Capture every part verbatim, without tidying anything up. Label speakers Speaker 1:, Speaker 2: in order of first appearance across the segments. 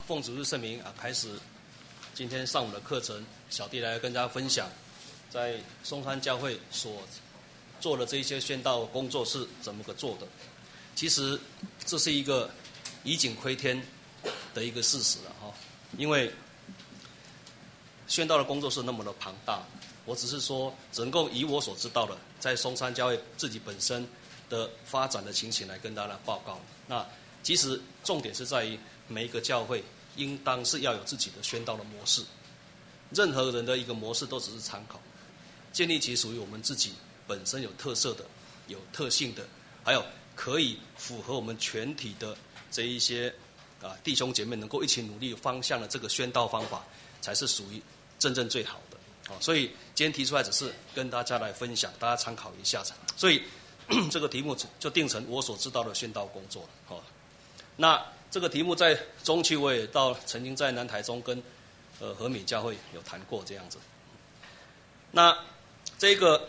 Speaker 1: 奉主日圣名啊，开始今天上午的课程，小弟来跟大家分享，在松山教会所做的这一些宣道工作是怎么个做的。其实这是一个以井窥天的一个事实了哈，因为宣道的工作是那么的庞大，我只是说只能够以我所知道的，在松山教会自己本身的发展的情形来跟大家报告。那其实重点是在于每一个教会应当是要有自己的宣道的模式，任何人的一个模式都只是参考，建立起属于我们自己本身有特色的、有特性的，还有可以符合我们全体的这一些啊弟兄姐妹能够一起努力方向的这个宣道方法，才是属于真正最好的。好，所以今天提出来只是跟大家来分享，大家参考一下。所以这个题目就定成我所知道的宣道工作。好，那这个题目在中期我也到曾经在南台中跟呃和美教会有谈过这样子。那这个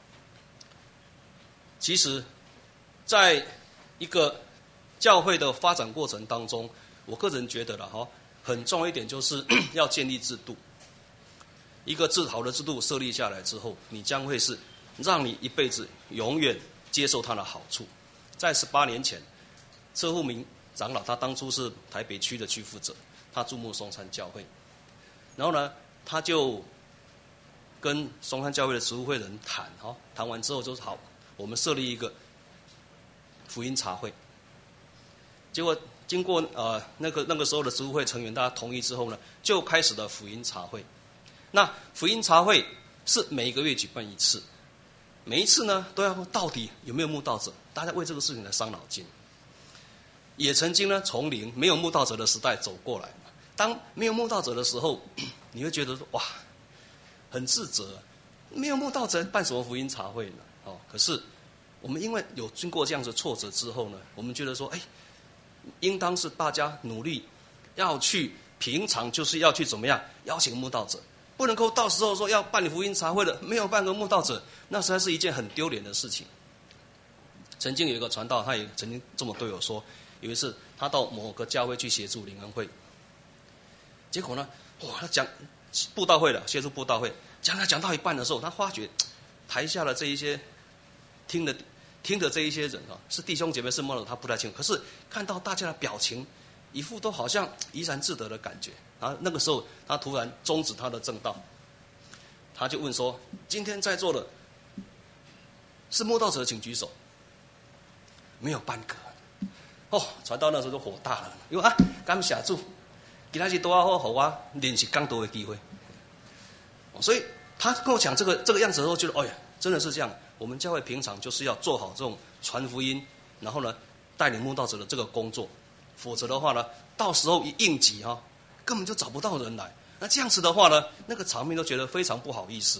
Speaker 1: 其实在一个教会的发展过程当中，我个人觉得了哈，很重要一点就是要建立制度。一个治好的制度设立下来之后，你将会是让你一辈子永远接受它的好处。在十八年前，车富明长老他当初是台北区的区负责，他注目松山教会，然后呢，他就跟松山教会的执务会人谈，哈，谈完之后就好，我们设立一个福音茶会。结果经过呃那个那个时候的执务会成员大家同意之后呢，就开始了福音茶会。那福音茶会是每一个月举办一次，每一次呢都要到底有没有慕道者，大家为这个事情来伤脑筋。也曾经呢从零没有慕道者的时代走过来，当没有慕道者的时候，你会觉得说哇，很自责，没有慕道者办什么福音茶会呢？哦，可是我们因为有经过这样子挫折之后呢，我们觉得说，哎，应当是大家努力要去，平常就是要去怎么样邀请慕道者。不能够到时候说要办福音茶会的，没有半个慕道者，那实在是一件很丢脸的事情。曾经有一个传道，他也曾经这么对我说，有一次他到某个教会去协助灵恩会，结果呢，哇，他讲布道会了，协助布道会，讲他讲到一半的时候，他发觉台下的这一些听的听的这一些人啊，是弟兄姐妹是慕道，他不太清楚，可是看到大家的表情，一副都好像怡然自得的感觉。然后那个时候，他突然终止他的正道，他就问说：“今天在座的是慕道者，请举手。”没有半个。哦，传道那时候就火大了，因为啊，感谢主，其他是多好好啊，练习更多的机会。所以他跟我讲这个这个样子的时候，觉得哎呀，真的是这样。我们教会平常就是要做好这种传福音，然后呢，带领慕道者的这个工作，否则的话呢，到时候一应急哈。根本就找不到人来，那这样子的话呢，那个场面都觉得非常不好意思。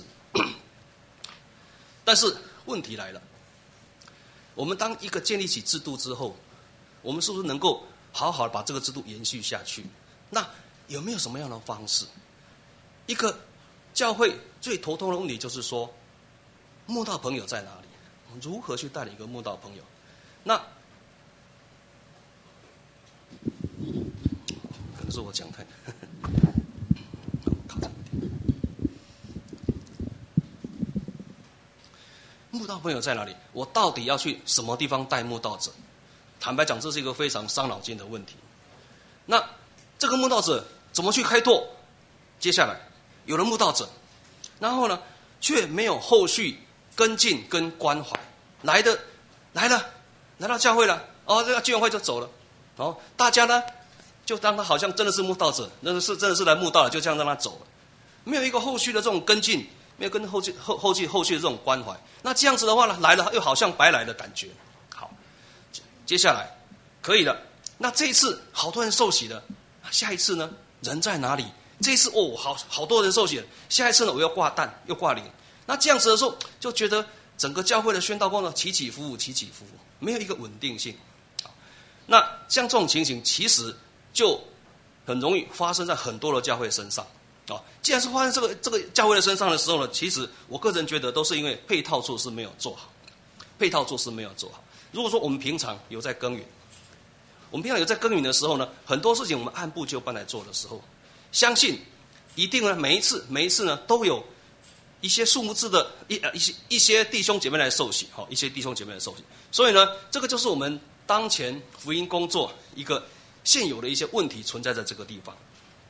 Speaker 1: 但是问题来了，我们当一个建立起制度之后，我们是不是能够好好的把这个制度延续下去？那有没有什么样的方式？一个教会最头痛的问题就是说，慕道朋友在哪里？如何去带领一个慕道朋友？那可能是我讲太靠这一点。慕道朋友在哪里？我到底要去什么地方带慕道者？坦白讲，这是一个非常伤脑筋的问题。那这个慕道者怎么去开拓？接下来有了慕道者，然后呢，却没有后续跟进跟关怀。来的来了，来到教会了，哦，这个聚会就走了，哦，大家呢？就当他好像真的是慕道者，那是真的是来慕道了，就这样让他走了，没有一个后续的这种跟进，没有跟后续后后续后续的这种关怀。那这样子的话呢，来了又好像白来的感觉。好，接下来可以了。那这一次好多人受洗了，下一次呢人在哪里？这一次哦，好好多人受洗了，下一次呢我要挂蛋又挂零。那这样子的时候，就觉得整个教会的宣道工作起起伏伏，起起伏伏，没有一个稳定性。好，那像这种情形，其实就很容易发生在很多的教会身上啊。既然是发生这个这个教会的身上的时候呢，其实我个人觉得都是因为配套措施没有做好，配套措施没有做好。如果说我们平常有在耕耘， 我们平常有在耕耘的时候呢，很多事情我们按部就班来做的时候，相信一定呢每一次每一次呢都有一些数目字的一呃一些一些弟兄姐妹来受洗，好，一些弟兄姐妹来受洗。所以呢，这个就是我们当前福音工作一个现有的一些问题存在在这个地方。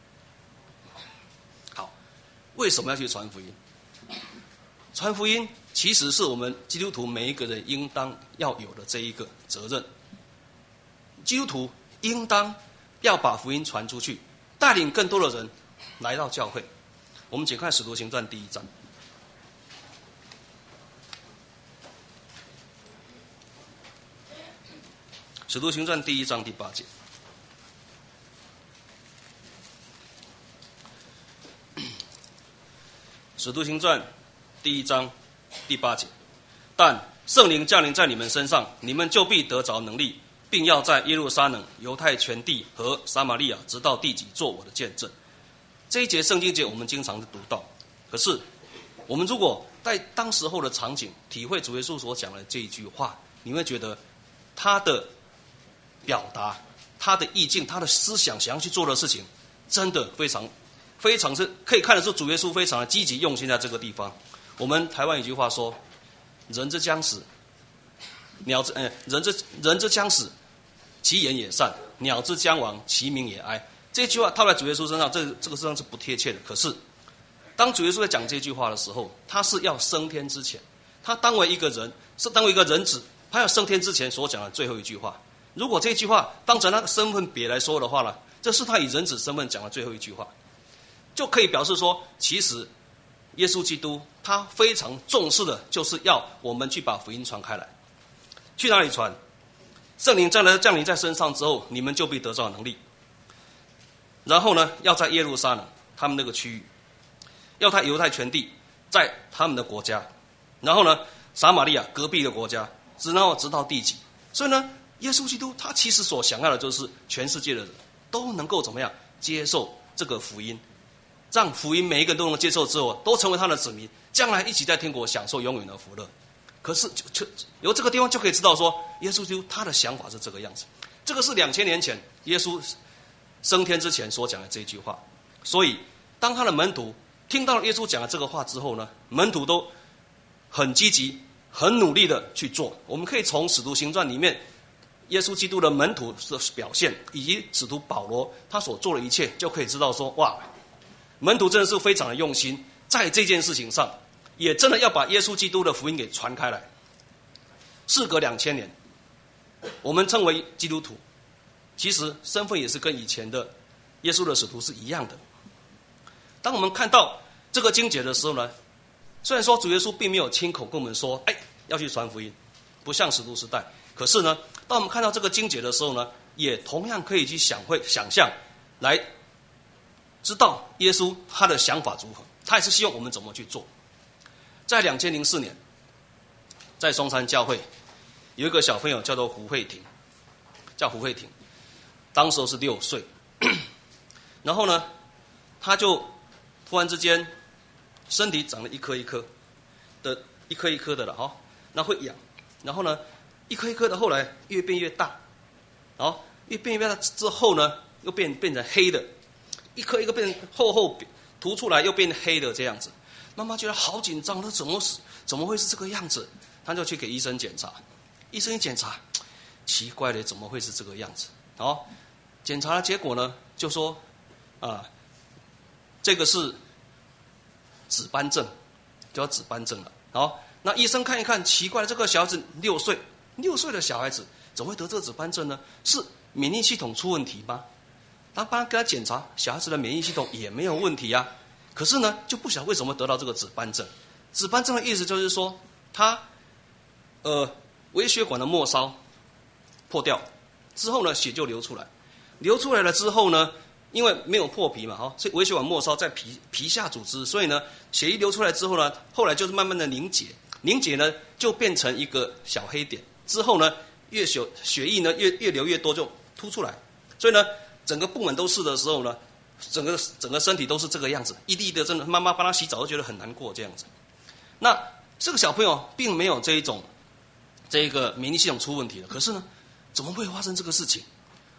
Speaker 1: 好，为什么要去传福音？传福音其实是我们基督徒每一个人应当要有的这一个责任。基督徒应当要把福音传出去，带领更多的人来到教会。我们请看《使徒行传》第一章。《使徒行传》第一章第八节。《使徒行传》第一章第八节，但圣灵降临在你们身上，你们就必得着能力，并要在耶路撒冷、犹太全地和撒玛利亚直到地极做我的见证。这一节圣经节我们经常读到，可是我们如果在当时候的场景体会主耶稣所讲的这一句话，你会觉得他的表达、他的意境、他的思想想要去做的事情，真的非常非常是可以看得出主耶稣非常的积极用心在这个地方。我们台湾有句话说：“人之将死，鸟之呃人之人之将死，其言也善；鸟之将亡，其鸣也哀。”这句话套在主耶稣身上，这这个实际上是不贴切的。可是，当主耶稣在讲这句话的时候，他是要升天之前，他当为一个人，是当为一个人子，他要升天之前所讲的最后一句话。如果这句话当成他的身份别来说的话呢，这是他以人子身份讲的最后一句话，就可以表示说，其实耶稣基督他非常重视的，就是要我们去把福音传开来。去哪里传？圣灵降临降临在身上之后，你们就必得到能力。然后呢，要在耶路撒冷他们那个区域，要在犹太全地，在他们的国家，然后呢，撒玛利亚隔壁的国家，直到直到地极。所以呢，耶稣基督他其实所想要的就是全世界的人都能够怎么样接受这个福音，让福音每一个人都能接受之后，都成为他的子民，将来一起在天国享受永远的福乐。可是就就由这个地方就可以知道说，耶稣基督他的想法是这个样子。这个是两千年前耶稣升天之前所讲的这一句话。所以当他的门徒听到了耶稣讲的这个话之后呢，门徒都很积极很努力的去做。我们可以从使徒行传里面耶稣基督的门徒的表现，以及使徒保罗他所做的一切，就可以知道说，哇，门徒真的是非常的用心，在这件事情上也真的要把耶稣基督的福音给传开来。事隔两千年，我们称为基督徒，其实身份也是跟以前的耶稣的使徒是一样的。当我们看到这个经节的时候呢，虽然说主耶稣并没有亲口跟我们说，哎，要去传福音，不像使徒时代，可是呢，当我们看到这个经节的时候呢，也同样可以去想会想象，来知道耶稣他的想法如何，他也是希望我们怎么去做。在两千零四年，在松山教会有一个小朋友叫做胡慧婷，叫胡慧婷，当时是六岁，然后呢，他就突然之间身体长了一颗一颗的，一颗一颗的了哈，那会痒，然后呢，一颗一颗的，后来越变越大，然后越变越大之后呢，又变变成黑的，一颗一颗变厚厚凸出来，又变黑的这样子。妈妈觉得好紧张，她怎么怎么会是这个样子？她就去给医生检查，医生一检查，奇怪了，怎么会是这个样子？哦，检查的结果呢，就说啊，这个是紫斑症，叫紫斑症了。好，那医生看一看，奇怪，这个小孩子六岁，六岁的小孩子怎么会得这个紫斑症呢？是免疫系统出问题吗？他帮他给他检查，小孩子的免疫系统也没有问题啊。可是呢，就不晓得为什么得到这个紫斑症。紫斑症的意思就是说，他呃微血管的末梢破掉之后呢，血就流出来，流出来了之后呢，因为没有破皮嘛，哈，所以微血管末梢在皮皮下组织，所以呢，血一流出来之后呢，后来就是慢慢的凝结，凝结呢就变成一个小黑点，之后呢，越血血液呢越越流越多就凸出来，所以呢，整个部门都是的时候呢。整个整个身体都是这个样子，一粒的，真的妈妈帮他洗澡都觉得很难过这样子。那这个小朋友并没有这一种这个免疫系统出问题了，可是呢，怎么会发生这个事情？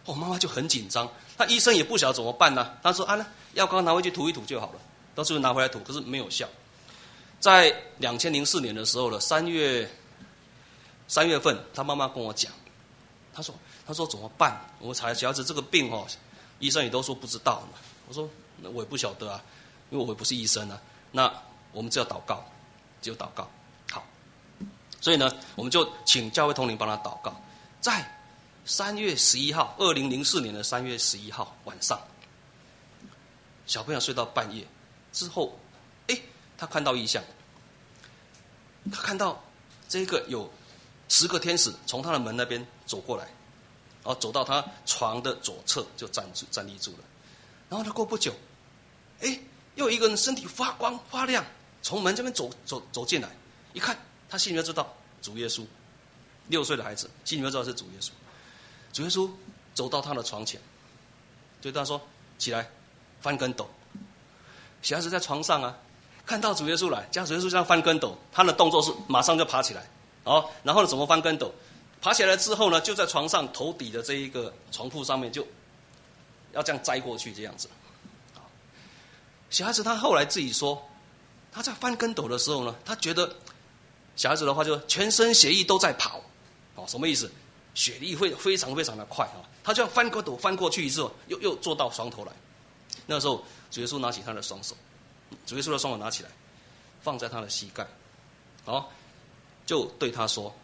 Speaker 1: 哦，妈妈就很紧张，那医生也不晓得怎么办呢、啊。他说啊，那药膏拿回去涂一涂就好了，到最后拿回来涂，可是没有效。在两千零四年的时候呢，三月三月份，他妈妈跟我讲，他说他说怎么办？我查小孩子这个病哦，医生也都说不知道嘛。我说那我也不晓得啊，因为我也不是医生啊。那我们只有祷告，只有祷告。好，所以呢，我们就请教会同龄帮他祷告。在三月十一号，二零零四年的三月十一号晚上，小朋友睡到半夜之后，哎，他看到异象，他看到这个有十个天使从他的门那边走过来，然后走到他床的左侧就站住站立住了。然后他过不久，哎，又有一个人身体发光发亮，从门这边走走走进来，一看他心里面知道主耶稣，六岁的孩子心里面知道是主耶稣。主耶稣走到他的床前，对他说：“起来，翻跟斗。”小孩子在床上啊，看到主耶稣来，叫主耶稣这样翻跟斗，他的动作是马上就爬起来，哦，然后呢怎么翻跟斗？爬起来之后呢，就在床上头底的这一个床铺上面就要这样栽过去，这样子。小孩子他后来自己说，他在翻跟斗的时候呢，他觉得小孩子的话就全身血液都在跑，哦，什么意思？血液会非常非常的快啊！他就要翻跟斗翻过去之后，又又坐到床头来。那时候主耶稣拿起他的双手，主耶稣的双手拿起来，放在他的膝盖，好，就对他说：“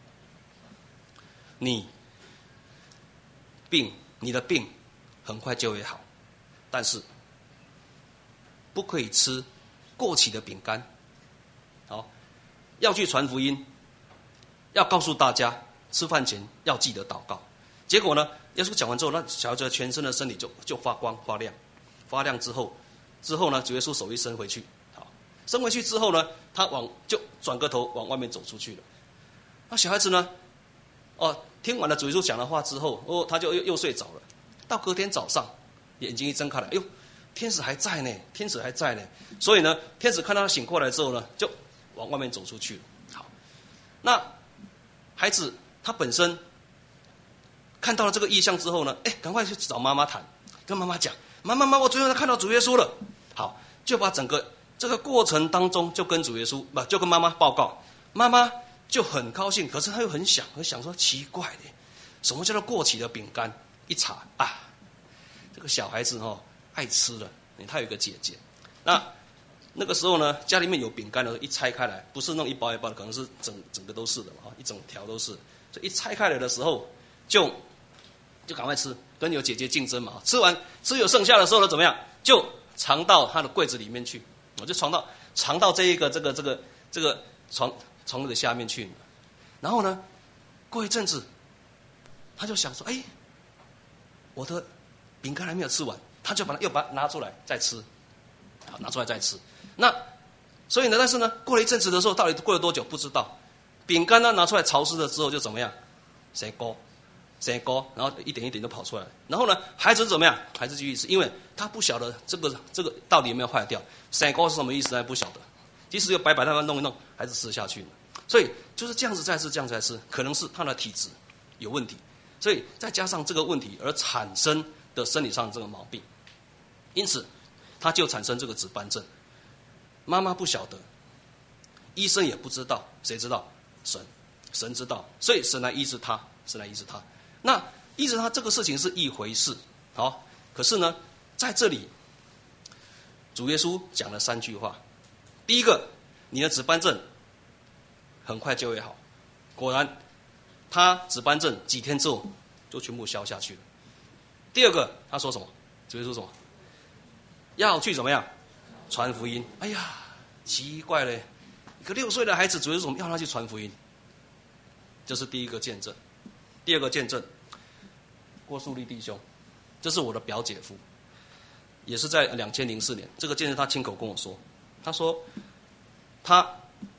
Speaker 1: 你病，你的病很快就会好，但是不可以吃过期的饼干。好，要去传福音，要告诉大家。”吃饭前要记得祷告。结果呢，耶稣讲完之后，那小孩子全身的身体就就发光发亮，发亮之后，之后呢，主耶稣手一伸回去，好，伸回去之后呢，他往就转个头往外面走出去了。那小孩子呢，哦，听完了主耶稣讲的话之后，哦，他就又又睡着了。到隔天早上，眼睛一睁开来，哎呦，天使还在呢，天使还在呢。所以呢，天使看到他醒过来之后呢，就往外面走出去了。好，那孩子。他本身看到了这个异象之后呢，哎，赶快去找妈妈谈，跟妈妈讲，妈妈妈，我昨天看到主耶稣了。好，就把整个这个过程当中就跟主耶稣不就跟妈妈报告，妈妈就很高兴，可是他又很想，很想说奇怪的，什么叫做过期的饼干？一查啊，这个小孩子哦爱吃了，他有一个姐姐，那那个时候呢，家里面有饼干的，一拆开来，不是弄一包一包的，可能是整整个都是的嘛，一整条都是。所以一拆开来的时候，就就赶快吃，跟有姐姐竞争嘛。吃完吃有剩下的时候呢，怎么样？就藏到他的柜子里面去，我就藏到藏到这一个这个这个这个床床的下面去。然后呢，过一阵子，他就想说：“哎，我的饼干还没有吃完。”他就把它又把它拿出来再吃，好，拿出来再吃。那所以呢，但是呢，过了一阵子的时候，到底过了多久不知道。饼干呢拿出来潮湿了之后就怎么样？生膏，生膏，然后一点一点就跑出来了。然后呢，孩子怎么样？孩子继续吃，因为他不晓得这个这个到底有没有坏掉。生膏是什么意思？他不晓得。即使又白白他们弄一弄，还是吃下去了。所以就是这样子再吃，这样子再吃，可能是他的体质有问题。所以再加上这个问题而产生的生理上的这个毛病，因此他就产生这个紫斑症。妈妈不晓得，医生也不知道，谁知道？神，神知道，所以神来医治他，神来医治他。那医治他这个事情是一回事，好，可是呢，在这里，主耶稣讲了三句话。第一个，你的紫斑症很快就会好。果然，他紫斑症几天之后就全部消下去了。第二个，他说什么？主耶稣说什么？要去怎么样？传福音。哎呀，奇怪了。一个六岁的孩子，主耶稣要他去传福音，这是第一个见证。第二个见证，郭树立弟兄，这是我的表姐夫，也是在两千零四年，这个见证他亲口跟我说，他说他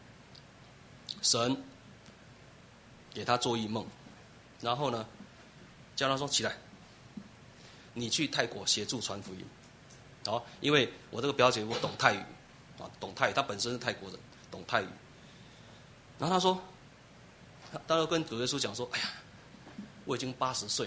Speaker 1: 神给他做异梦，然后呢叫他说起来，你去泰国协助传福音，好，因为我这个表姐夫懂泰语啊，懂泰语，他本身是泰国人。懂泰语，然后他说，他当时跟主耶稣讲说：“哎呀，我已经八十岁了，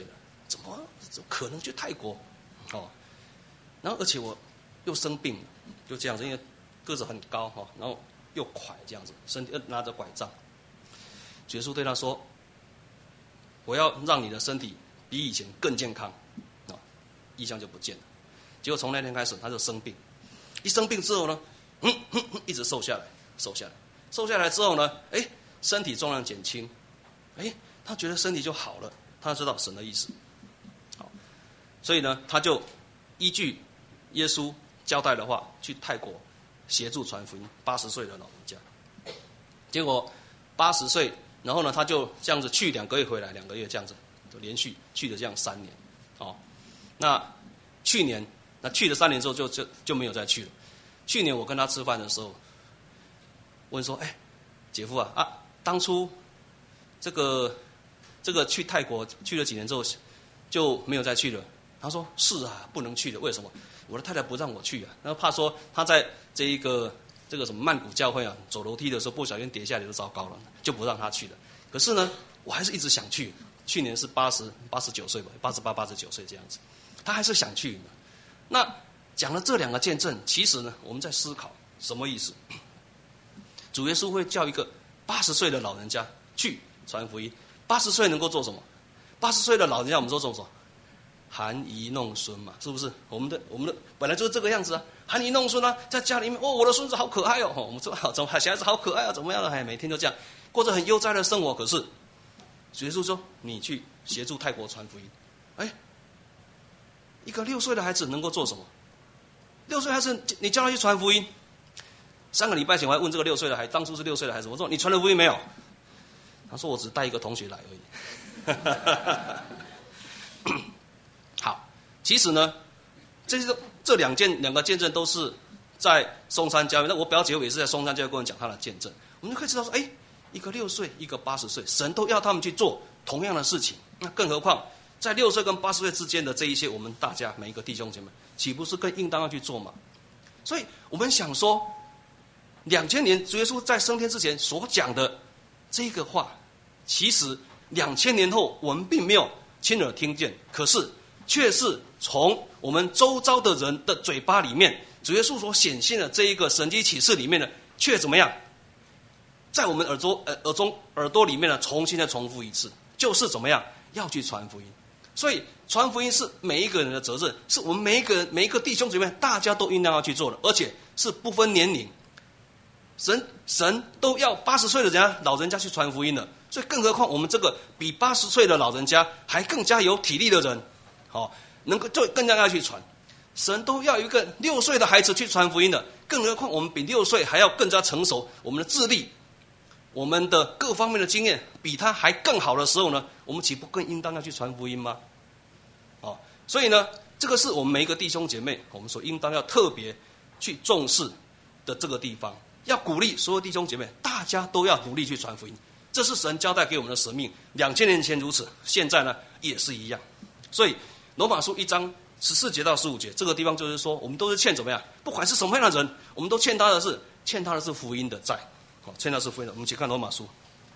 Speaker 1: 怎么怎么可能去泰国？哦，然后而且我又生病了，就这样子，因为个子很高哈，然后又快这样子，身体拿着拐杖。主耶稣对他说：“我要让你的身体比以前更健康。”啊，异象就不见了。结果从那天开始，他就生病。一生病之后呢，嗯嗯嗯，一直瘦下来，瘦下来，瘦下来之后呢，哎，身体重量减轻，哎，他觉得身体就好了，他知道神的意思。好，所以呢，他就依据耶稣交代的话，去泰国协助传福音。八十岁的老人家，结果八十岁。然后呢，他就这样子去两个月，回来两个月，这样子就连续去了这样三年，哦，那去年那去了三年之后就就就没有再去了。去年我跟他吃饭的时候，问说：“哎，姐夫啊啊，当初这个这个去泰国去了几年之后就没有再去了？”他说：“是啊，不能去了，为什么？我的太太不让我去啊，然后怕说他在这一个。”这个什么曼谷教会啊，走楼梯的时候不小心跌下来就糟糕了，就不让他去了。可是呢，我还是一直想去。去年是八十八十九岁吧，八十八八十九岁这样子，他还是想去。那讲了这两个见证，其实呢，我们在思考什么意思？主耶稣会叫一个八十岁的老人家去传福音。八十岁能够做什么？八十岁的老人家我们说做什么？含饴弄孙嘛，是不是？我们的我们的本来就是这个样子啊，含饴弄孙啊，在家里面，哦，我的孙子好可爱哦，我们说怎么小孩子好可爱啊，怎么样的？哎，每天就这样过着很悠哉的生活。可是，主耶稣说，你去协助泰国传福音，哎，一个六岁的孩子能够做什么？六岁孩子，你叫他去传福音。三个礼拜前我还问这个六岁的孩子，当初是六岁的孩子，我说你传了福音没有？他说我只带一个同学来而已。好，其实呢，这是这两件两个见证都是在松山教会。那我表姐夫也是在松山教会跟我讲他的见证，我们就可以知道说，哎，一个六岁，一个八十岁，神都要他们去做同样的事情。那更何况在六岁跟八十岁之间的这一些，我们大家每一个弟兄姐妹，岂不是更应当要去做吗？所以我们想说，两千年主耶稣在升天之前所讲的这个话，其实两千年后我们并没有亲耳听见，可是却是从我们周遭的人的嘴巴里面，主耶稣所显现的这一个神迹启示里面呢，却怎么样，在我们耳朵呃耳中耳朵里面呢，重新再重复一次，就是怎么样要去传福音。所以传福音是每一个人的责任，是我们每一个人每一个弟兄姊妹大家都应当要去做的，而且是不分年龄。神神都要八十岁的人家老人家去传福音了，所以更何况我们这个比八十岁的老人家还更加有体力的人，好、哦，能够就更加要去传。神都要有一个六岁的孩子去传福音的，更何况我们比六岁还要更加成熟，我们的智力、我们的各方面的经验比他还更好的时候呢，我们岂不更应当要去传福音吗？哦，所以呢，这个是我们每一个弟兄姐妹，我们所应当要特别去重视的这个地方，要鼓励所有弟兄姐妹，大家都要努力去传福音。这是神交代给我们的使命，两千年前如此，现在呢也是一样。所以罗马书一章十四节到十五节这个地方就是说，我们都是欠怎么样？不管是什么样的人，我们都欠他的是欠他的是福音的债，好，欠他是福音的。我们一起看罗马书，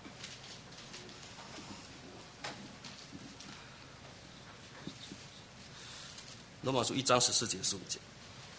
Speaker 1: 罗马书一章十四节、十五节。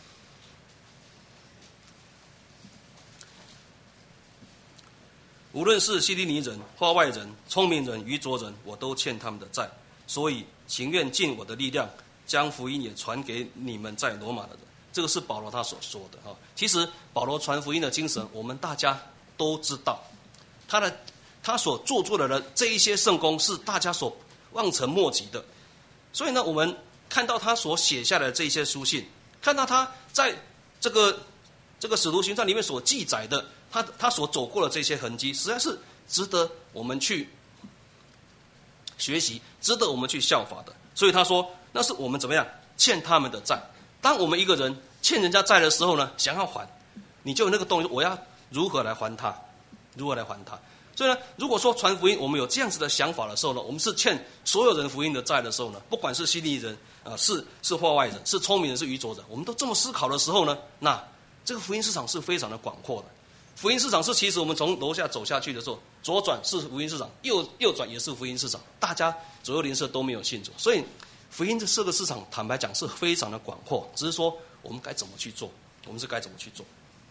Speaker 1: 无论是希利尼人、化外人、聪明人、愚拙人，我都欠他们的债，所以情愿尽我的力量，将福音也传给你们在罗马的人。这个是保罗他所说的哈。其实保罗传福音的精神，我们大家都知道，他的他所做出来的这一些圣功是大家所望尘莫及的。所以呢，我们看到他所写下来的这一些书信，看到他在这个这个使徒行传里面所记载的。他他所走过的这些痕迹，实在是值得我们去学习，值得我们去效法的。所以他说，那是我们怎么样欠他们的债。当我们一个人欠人家债的时候呢，想要还，你就有那个动力，我要如何来还他，如何来还他。所以呢，如果说传福音，我们有这样子的想法的时候呢，我们是欠所有人福音的债的时候呢，不管是希利尼人啊、呃，是是化外人，是聪明人，是愚拙人，我们都这么思考的时候呢，那这个福音市场是非常的广阔的。福音市场是，其实我们从楼下走下去的时候，左转是福音市场，右右转也是福音市场，大家左右邻舍都没有信主，所以福音的这个市场，坦白讲是非常的广阔，只是说我们该怎么去做，我们是该怎么去做。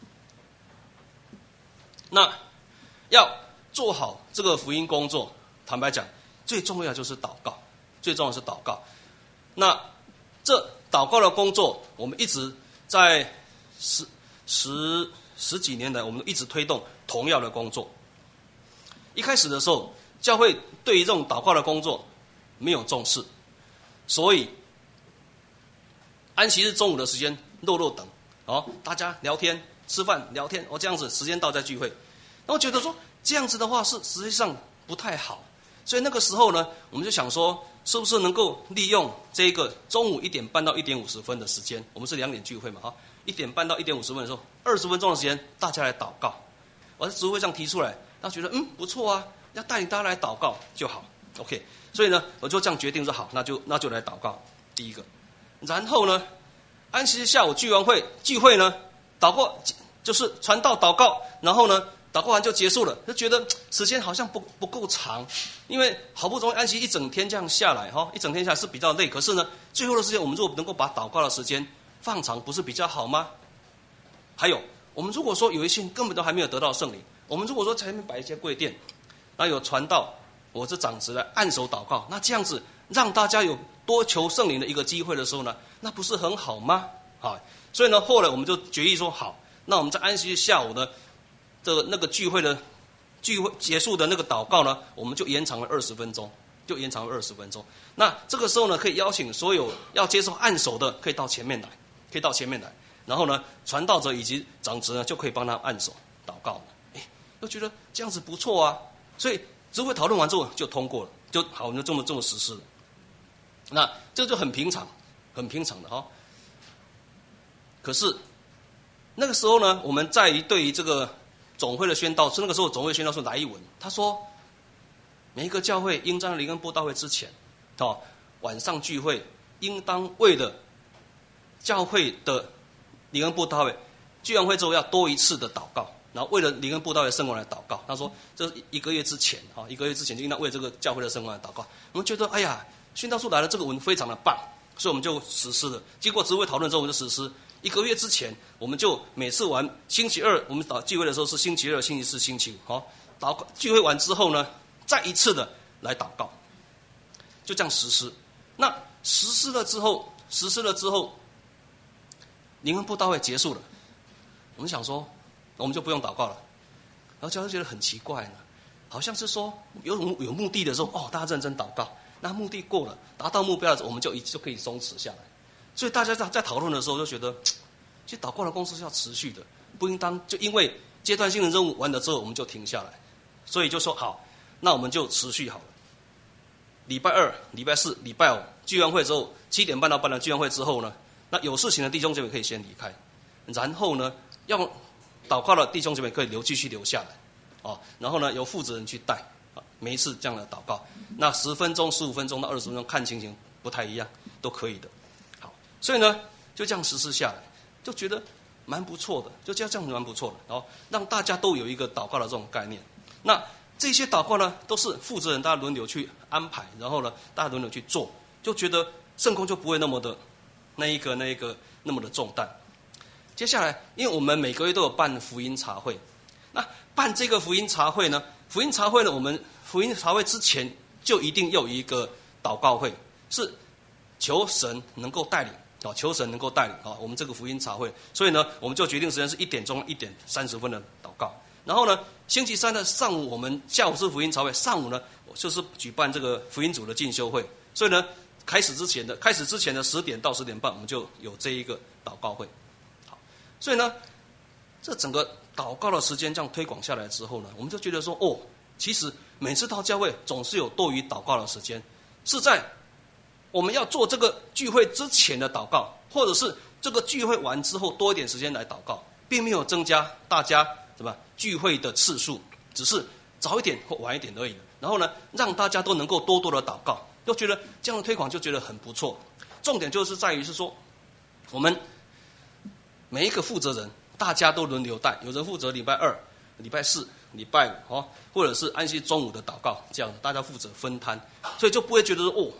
Speaker 1: 那要做好这个福音工作，坦白讲，最重要就是祷告，最重要是祷告。那这祷告的工作，我们一直在十十十几年来，我们一直推动同样的工作。一开始的时候，教会对于这种祷告的工作没有重视，所以安息日中午的时间落落等，哦，大家聊天、吃饭、聊天，哦，这样子时间到再聚会。然后觉得说这样子的话是实际上不太好，所以那个时候呢，我们就想说，是不是能够利用这个中午一点半到一点五十分的时间，我们是两点聚会嘛，哈，一点半到一点五十分的时候，二十分钟的时间，大家来祷告。我在职会上提出来，他觉得嗯不错啊，要带领大家来祷告就好 ，OK。所以呢，我就这样决定说好，那就那就来祷告。第一个，然后呢，安息日下午聚完会聚会呢，祷告就是传道祷告，然后呢。祷告完就结束了，就觉得时间好像不不够长，因为好不容易安息一整天这样下来哈，一整天下来是比较累。可是呢，最后的时间我们如果能够把祷告的时间放长，不是比较好吗？还有，我们如果说有一些人根本都还没有得到圣灵，我们如果说前面摆一些柜垫，那有传道，我是长子来按手祷告，那这样子让大家有多求圣灵的一个机会的时候呢，那不是很好吗？啊，所以呢，后来我们就决议说好，那我们在安息日下午呢。这个那个聚会的聚会结束的那个祷告呢，我们就延长了二十分钟，就延长了二十分钟。那这个时候呢，可以邀请所有要接受按手的，可以到前面来，可以到前面来。然后呢，传道者以及长子呢，就可以帮他按手祷告了。哎，都觉得这样子不错啊，所以职会讨论完之后就通过了，就好，我们就这么这么实施了。那这就很平常，很平常的哈、哦。可是那个时候呢，我们在于对于这个。总会的宣道是那个时候，总会宣道是来一文，他说，每一个教会应在灵恩布道会之前，哦，晚上聚会应当为了教会的灵恩布道会聚完会之后要多一次的祷告，然后为了灵恩布道会圣工来祷告。他说，这一个月之前啊，一个月之前就应当为这个教会的圣工来祷告。我们觉得，哎呀，宣道书来了，这个文非常的棒，所以我们就实施了。经过职会讨论之后，我们就实施。一个月之前，我们就每次完星期二，我们祷聚会的时候是星期二、星期四、星期五，好，祷告聚会完之后呢，再一次的来祷告，就这样实施。那实施了之后，实施了之后，灵恩布道会结束了，我们想说，我们就不用祷告了。然后教会觉得很奇怪呢，好像是说有有目的的时候，哦，大家认真祷告，那目的过了，达到目标的时候，我们就一就可以松弛下来。所以大家在在讨论的时候就觉得，其实祷告的工作是要持续的，不应当就因为阶段性的任务完了之后我们就停下来，所以就说好，那我们就持续好了。礼拜二、礼拜四、礼拜五聚完会之后，七点半到八点聚完会之后呢，那有事情的弟兄姐妹可以先离开，然后呢，要祷告的弟兄姐妹可以留继续留下来，哦，然后呢由负责人去带，每一次这样的祷告，那十分钟、十五分钟到二十分钟看情形不太一样，都可以的。所以呢，就这样实施下来，就觉得蛮不错的，就这样这样蛮不错的，然后让大家都有一个祷告的这种概念。那这些祷告呢，都是负责人大家轮流去安排，然后呢，大家轮流去做，就觉得圣工就不会那么的那一个那一个那么的重担。接下来，因为我们每个月都有办福音茶会，那办这个福音茶会呢，福音茶会呢，我们福音茶会之前就一定要有一个祷告会，是求神能够带领。哦，求神能够带领啊，我们这个福音茶会，所以呢，我们就决定时间是一点钟一点三十分的祷告。然后呢，星期三的上午，我们下午是福音茶会，上午呢就是举办这个福音组的进修会。所以呢，开始之前的开始之前的十点到十点半，我们就有这一个祷告会。好，所以呢，这整个祷告的时间这样推广下来之后呢，我们就觉得说，哦，其实每次到教会总是有多余祷告的时间，是在我们要做这个聚会之前的祷告，或者是这个聚会完之后多一点时间来祷告，并没有增加大家什么聚会的次数，只是早一点或晚一点而已。然后呢，让大家都能够多多的祷告，就觉得这样的推广就觉得很不错。重点就是在于是说，我们每一个负责人，大家都轮流带，有人负责礼拜二、礼拜四、礼拜五哦，或者是安息中午的祷告，这样大家负责分摊，所以就不会觉得说哦。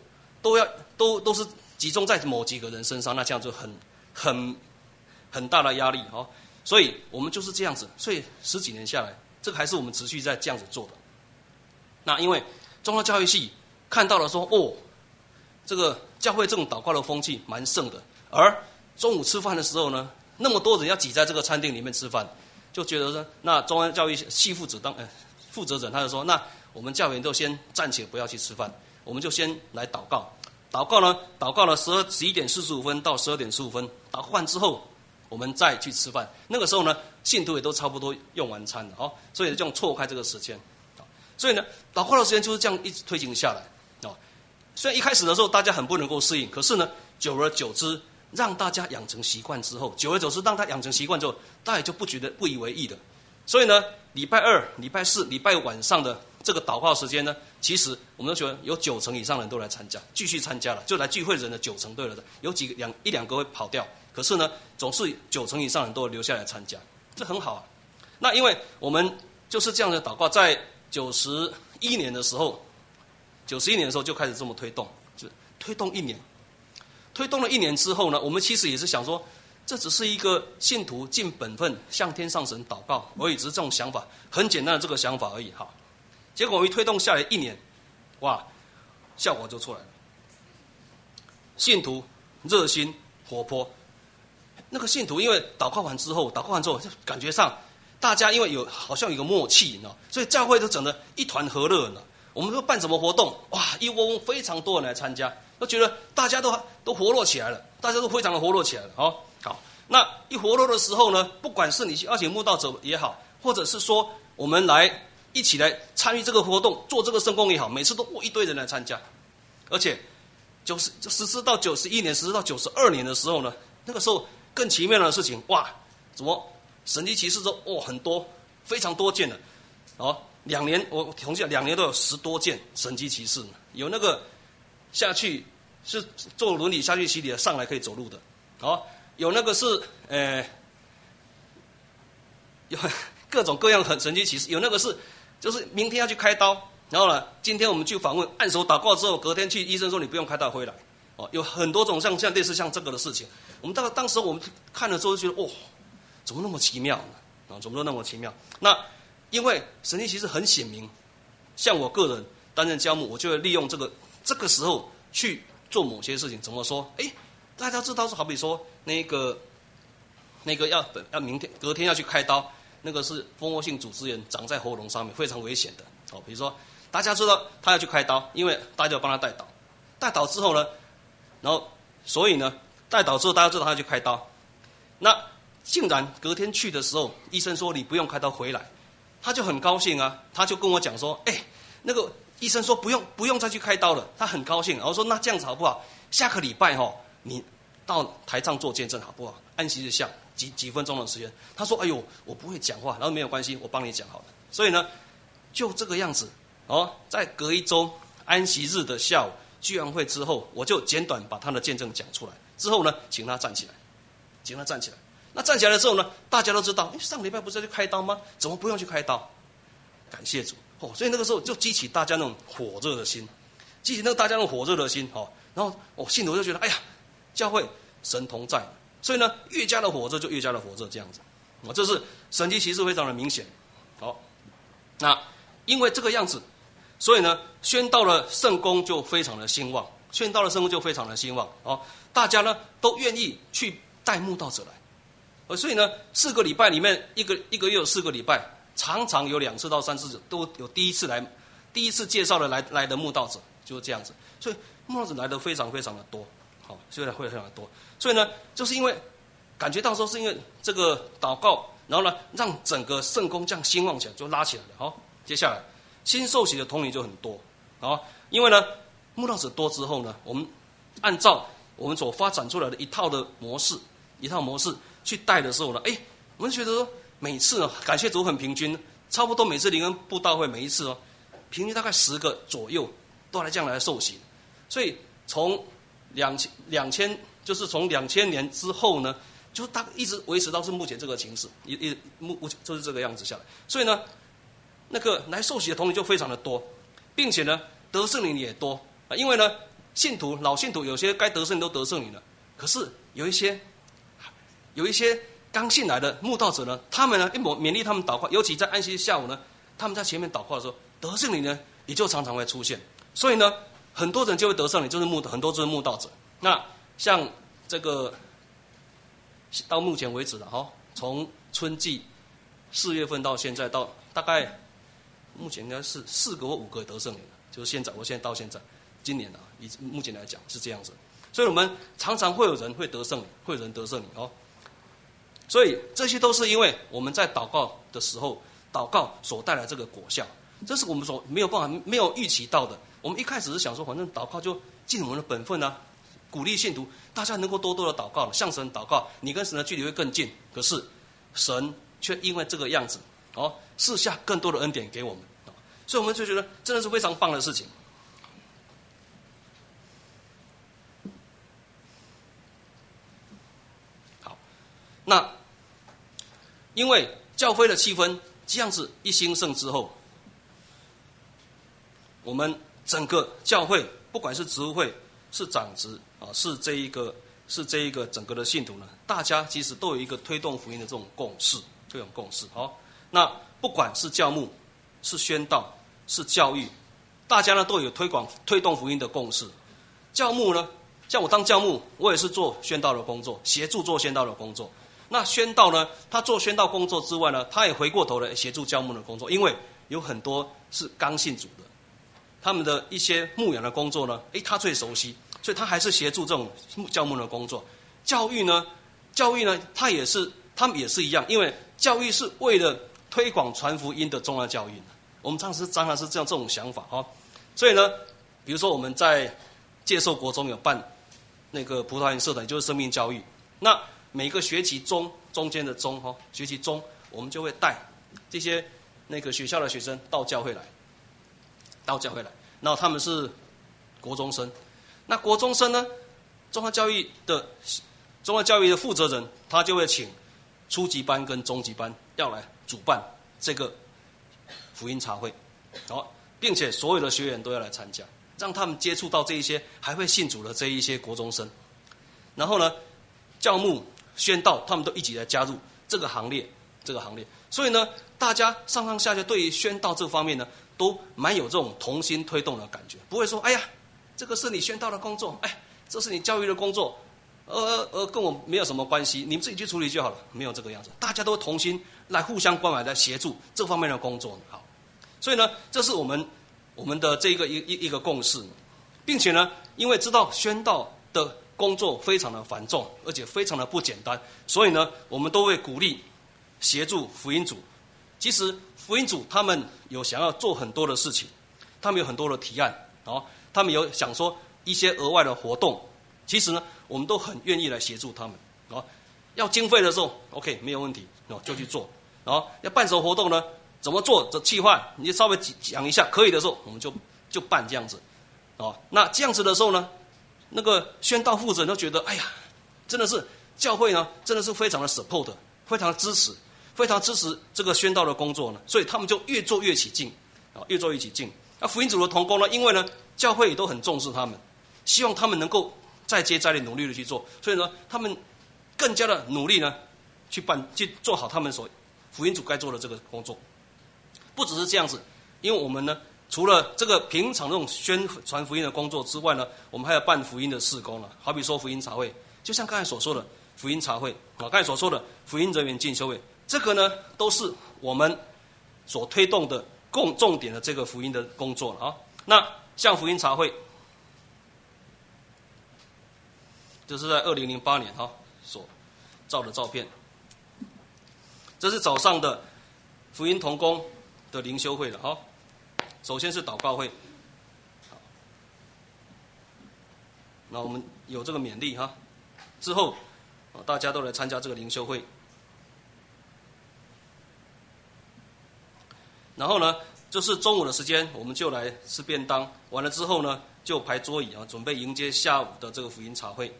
Speaker 1: 都要都都是集中在某几个人身上，那这样就很很很大的压力哦。所以我们就是这样子，所以十几年下来，这个还是我们持续在这样子做的。那因为中央教育系看到了说，哦，这个教会这种祷告的风气蛮盛的，而中午吃饭的时候呢，那么多人要挤在这个餐厅里面吃饭，就觉得说，那中央教育系负责当呃负责人他就说，那我们教员都先暂且不要去吃饭，我们就先来祷告。祷告呢，祷告了十二十一点四十五分到十二点十五分，祷告完之后，我们再去吃饭。那个时候呢，信徒也都差不多用完餐了哦，所以这样错开这个时间。所以呢，祷告的时间就是这样一直推行下来哦。虽然一开始的时候大家很不能够适应，可是呢，久而久之，让大家养成习惯之后，久而久之让他养成习惯之后，大家也就不觉得不以为意的。所以呢，礼拜二、礼拜四、礼拜五晚上的这个祷告时间呢，其实我们都觉得有九成以上的人都来参加，继续参加了，就来聚会的人的九成对了的，有几个两一两个会跑掉，可是呢，总是九成以上的人都留下来参加，这很好啊。那因为我们就是这样的祷告，在九十一年的时候，九十一年的时候就开始这么推动，就推动一年，推动了一年之后呢，我们其实也是想说，这只是一个信徒尽本分向天上神祷告而已，只是这种想法，很简单的这个想法而已哈。结果我一推动下来一年，哇，效果就出来了。信徒热心活泼，那个信徒因为祷告完之后，祷告完之后就感觉上大家因为有好像有一个默契，你知道，所以教会都整得一团和乐呢。我们说办什么活动，哇，一窝蜂非常多人来参加，都觉得大家都都活络起来了，大家都非常的活络起来了哦。好，那一活络的时候呢，不管是你去邀请慕道者也好，或者是说我们来一起来参与这个活动，做这个圣工也好，每次都一堆人来参加，而且九十实施到九十一年，实施到九十二年的时候呢，那个时候更奇妙的事情，哇，怎么神迹奇事都哦很多，非常多件的，哦，两年我统计两年都有十多件神迹奇事，有那个下去是坐轮椅下去洗礼的，上来可以走路的，哦，有那个是呃有各种各样很神迹奇事，有那个是就是明天要去开刀，然后呢，今天我们去访问，按手祷告之后，隔天去医生说你不用开刀回来，哦，有很多种像像类似像这个的事情，我们当当时我们看了之后就觉得，哦，怎么那么奇妙呢？啊，怎么都那么奇妙？那因为神迹其实很显明，像我个人担任教牧，我就会利用这个这个时候去做某些事情。怎么说？哎，大家知道说，好比说那个那个要要明天隔天要去开刀，那个是蜂窝性组织炎长在喉咙上面，非常危险的。哦，比如说大家知道他要去开刀，因为大家要帮他带导，带导之后呢，然后所以呢带导之后大家知道他要去开刀，那竟然隔天去的时候，医生说你不用开刀回来，他就很高兴啊，他就跟我讲说，哎，那个医生说不用不用再去开刀了，他很高兴。然后说那这样子好不好？下个礼拜哈、哦，你到台上做见证好不好？安息日下几几分钟的时间。他说，哎呦，我不会讲话，然后没有关系，我帮你讲好了。所以呢，就这个样子哦，在隔一周安息日的下午聚完会之后，我就简短把他的见证讲出来。之后呢，请他站起来，请他站起来。那站起来了之后呢，大家都知道，上礼拜不是要去开刀吗？怎么不用去开刀？感谢主哦！所以那个时候就激起大家那种火热的心，激起那个大家那种火热的心哦。然后哦，信徒就觉得，哎呀，教会神同在，所以呢，越加的火热就越加的火热，这样子。哦，这是神迹奇事非常的明显。好、哦，那因为这个样子，所以呢，宣道的圣工就非常的兴旺，宣道的圣工就非常的兴旺哦。大家呢都愿意去带慕道者来。呃，所以呢，四个礼拜里面，一个一个月有四个礼拜，常常有两次到三次都有第一次来，第一次介绍的来来的慕道者就是这样子，所以慕道者来的非常非常的多，好，所以会非常的多。所以呢，就是因为感觉到说是因为这个祷告，然后呢，让整个圣工这样兴旺起来，就拉起来了。好，接下来新受洗的同龄就很多，好，因为呢，慕道者多之后呢，我们按照我们所发展出来的一套的模式，一套模式。去带的时候呢，哎，我们觉得说每次呢，感谢主很平均，差不多每次灵恩布道会每一次哦，平均大概十个左右都来这样来受洗，所以从两千两千就是从两千年之后呢，就大一直维持到是目前这个情势，一一目就是这个样子下来，所以呢，那个来受洗的同龄就非常的多，并且呢得圣灵也多啊，因为呢信徒老信徒有些该得圣灵都得圣灵了，可是有一些有一些刚信来的慕道者呢，他们呢一勉励他们祷告，尤其在安息日下午呢，他们在前面祷告的时候，得圣灵呢也就常常会出现。所以呢，很多人就会得圣灵，就是慕很多就是慕道者。那像这个到目前为止了哈，从春季四月份到现在，到大概目前应该是四个或五个得圣灵了，就是现在我现在到现在今年啊，以目前来讲是这样子。所以我们常常会有人会得圣灵，会有人得圣灵哦。所以这些都是因为我们在祷告的时候，祷告所带来这个果效，这是我们所没有办法、没有预期到的。我们一开始是想说，反正祷告就尽我们的本分啊，鼓励信徒大家能够多多的祷告，向神祷告，你跟神的距离会更近。可是神却因为这个样子，哦，赐下更多的恩典给我们，所以我们就觉得真的是非常棒的事情。好，那因为教会的气氛这样子一兴盛之后，我们整个教会，不管是植物会、是长职啊，是这一个、是这一个整个的信徒呢，大家其实都有一个推动福音的这种共识，这种共识。好，那不管是教牧、是宣道、是教育，大家呢都有推广、推动福音的共识。教牧呢，像我当教牧，我也是做宣道的工作，协助做宣道的工作。那宣道呢，他做宣道工作之外呢，他也回过头来协助教牧的工作，因为有很多是刚信主的。他们的一些牧养的工作呢，诶，他最熟悉，所以他还是协助这种教牧的工作。教育呢，教育呢，他也是，他们也是一样，因为教育是为了推广传福音的重要教育。我们当时当然是这样这种想法哈。所以呢，比如说我们在介寿国中有办那个葡萄园社团，就是生命教育。那每个学期中中间的中哈，学期中我们就会带这些那个学校的学生到教会来。到教会来，然后他们是国中生，那国中生呢，中华教育的中华教育的负责人，他就会请初级班跟中级班要来主办这个福音茶会，好，并且所有的学员都要来参加，让他们接触到这一些还会信主的这一些国中生，然后呢，教牧、宣道，他们都一起来加入这个行列，这个行列，所以呢，大家上上下下对于宣道这方面呢，都蛮有这种同心推动的感觉，不会说哎呀，这个是你宣道的工作，哎，这是你教育的工作，呃呃，跟我没有什么关系，你们自己去处理就好了，没有这个样子，大家都同心来互相关怀，来协助这方面的工作。好，所以呢，这是我们我们的这个一一一个共识，并且呢，因为知道宣道的工作非常的繁重，而且非常的不简单，所以呢，我们都会鼓励协助福音组。其实福音组他们有想要做很多的事情，他们有很多的提案，哦，他们有想说一些额外的活动，其实呢，我们都很愿意来协助他们。哦，要经费的时候 ，OK 没有问题，哦就去做。哦，要办什么活动呢？怎么做？这计划你稍微讲一下，可以的时候我们就就办这样子。哦，那这样子的时候呢，那个宣道负责人都觉得，哎呀，真的是教会呢，真的是非常的 support， 非常的支持。非常支持这个宣道的工作呢，所以他们就越做越起劲，啊，越做越起劲。那福音组的同工呢，因为呢，教会也都很重视他们，希望他们能够再接再厉，努力的去做，所以呢，他们更加的努力呢，去办去做好他们所福音组该做的这个工作。不只是这样子，因为我们呢，除了这个平常这种宣传福音的工作之外呢，我们还要办福音的事工了，好比说福音茶会，就像刚才所说的福音茶会啊，刚才所说的福音人员进修会。这个呢，都是我们所推动的共重点的这个福音的工作了啊。那像福音茶会，就是在二零零八年哈所照的照片。这是早上的福音同工的灵修会了哈。首先是祷告会，那我们有这个勉励哈，之后大家都来参加这个灵修会。然后呢，就是中午的时间，我们就来吃便当。完了之后呢，就排桌椅啊，准备迎接下午的这个福音茶会。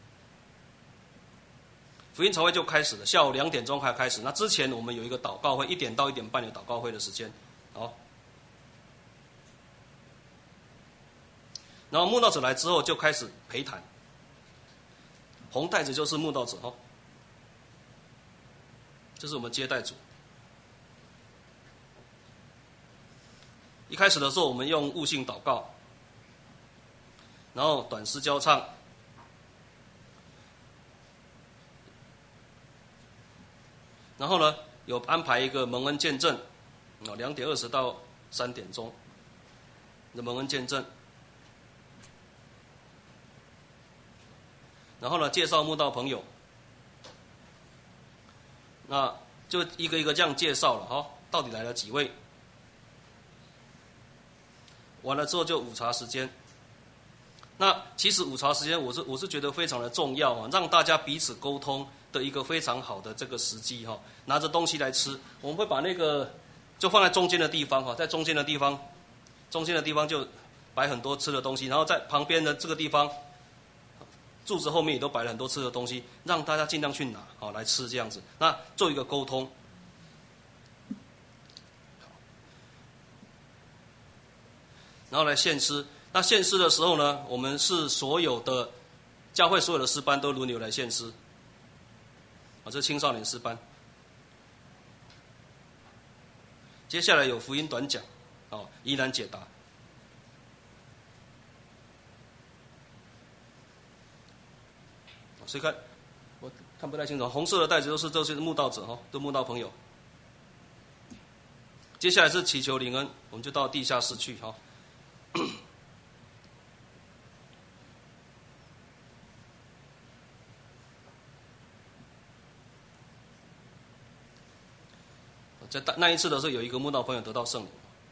Speaker 1: 福音茶会就开始了，下午两点钟才开始。那之前我们有一个祷告会，一点到一点半有祷告会的时间。好， 然后慕道者来之后就开始陪谈，红带子就是慕道者哦，这是我们接待组。一开始的时候，我们用悟性祷告，然后短诗交唱，然后呢，有安排一个蒙恩见证，啊，两点二十到三点钟的蒙恩见证，然后呢，介绍慕道朋友，那就一个一个这样介绍了哈，到底来了几位？完了之后就午茶时间。那其实午茶时间，我是我是觉得非常的重要啊，让大家彼此沟通的一个非常好的这个时机哈。拿着东西来吃，我们会把那个就放在中间的地方哈，在中间的地方，中间的地方就摆很多吃的东西，然后在旁边的这个地方，柱子后面也都摆了很多吃的东西，让大家尽量去拿好来吃这样子。那做一个沟通。然后来献诗，那献诗的时候呢，我们是所有的教会所有的诗班都轮流来献诗，啊，这是青少年诗班。接下来有福音短讲，哦，疑难解答。所以看我看不太清楚，红色的带子都是这些慕道者哈，都慕道朋友。接下来是祈求灵恩，我们就到地下室去哈。在那一次的时候，有一个慕道朋友得到圣灵，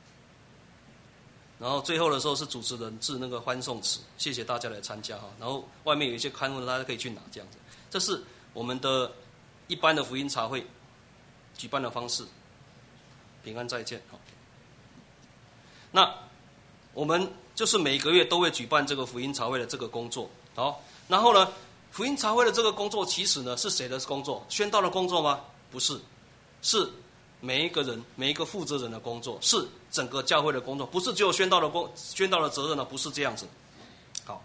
Speaker 1: 然后最后的时候是主持人致那个欢送词，谢谢大家来参加哈。然后外面有一些刊物，大家可以去拿这样子。这是我们的一般的福音茶会举办的方式。平安再见，好。那我们就是每一个月都会举办这个福音茶会的这个工作，好。然后呢，福音茶会的这个工作，其实呢是谁的工作？宣道的工作吗？不是，是每一个人、每一个负责人的工作，是整个教会的工作，不是只有宣道的工、宣道的责任呢，不是这样子。好，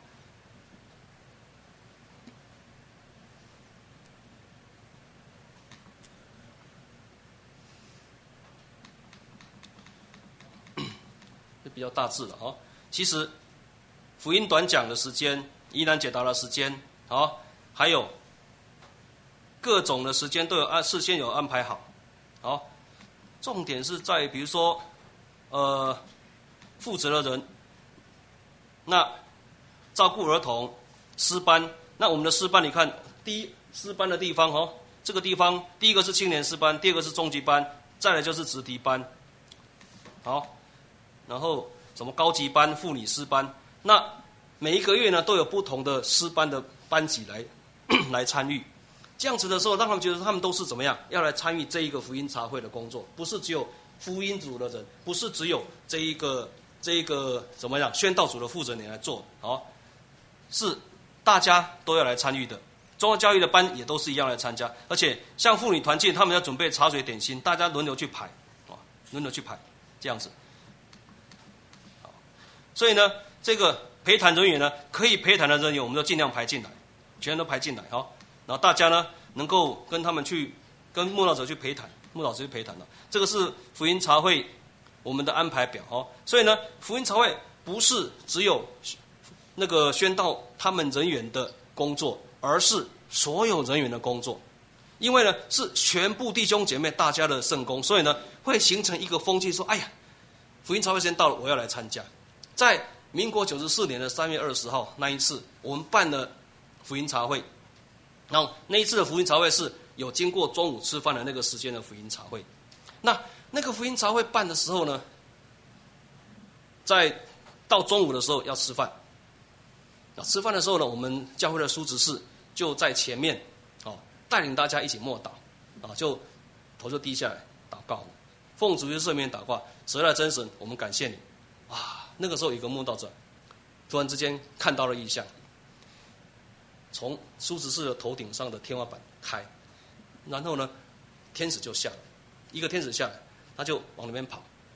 Speaker 1: 这比较大致了哈。其实福音短讲的时间、疑难解答的时间，好，还有各种的时间都有按事先有安排好，好。重点是在比如说，呃，负责的人，那照顾儿童，诗班，那我们的诗班，你看，第一诗班的地方哦，这个地方第一个是青年诗班，第二个是中级班，再来就是直笛班，好，然后什么高级班、妇女诗班，那每一个月呢都有不同的诗班的班级来来参与。这样子的时候，让他们觉得他们都是怎么样，要来参与这一个福音茶会的工作，不是只有福音组的人，不是只有这一个这一个怎么样宣道组的负责人来做，好，是大家都要来参与的。宗教教育的班也都是一样来参加，而且像妇女团契，他们要准备茶水点心，大家轮流去排，啊，轮流去排，这样子。好，所以呢，这个陪谈人员呢，可以陪谈的人员，我们都尽量排进来，全都排进来，好。然后大家呢，能够跟他们去，跟慕道者去陪谈，慕道者去陪谈的，这个是福音茶会我们的安排表哦。所以呢，福音茶会不是只有那个宣道他们人员的工作，而是所有人员的工作。因为呢，是全部弟兄姐妹大家的圣工，所以呢，会形成一个风气，说：哎呀，福音茶会时间到了，我要来参加。在民国九十四年的三月二十号那一次，我们办了福音茶会。然后那一次的福音茶会是有经过中午吃饭的那个时间的福音茶会。那那个福音茶会办的时候呢，在到中午的时候要吃饭。那吃饭的时候呢，我们教会的书执事就在前面，哦，带领大家一起默祷，啊，就头就低下来祷告，奉主耶稣圣名祷告，神来真神，我们感谢你。啊，那个时候有一个默祷者，突然之间看到了异象。从书执事的头顶上的天花板开，然后呢，天使就下来，一个天使下来，他就往那边跑，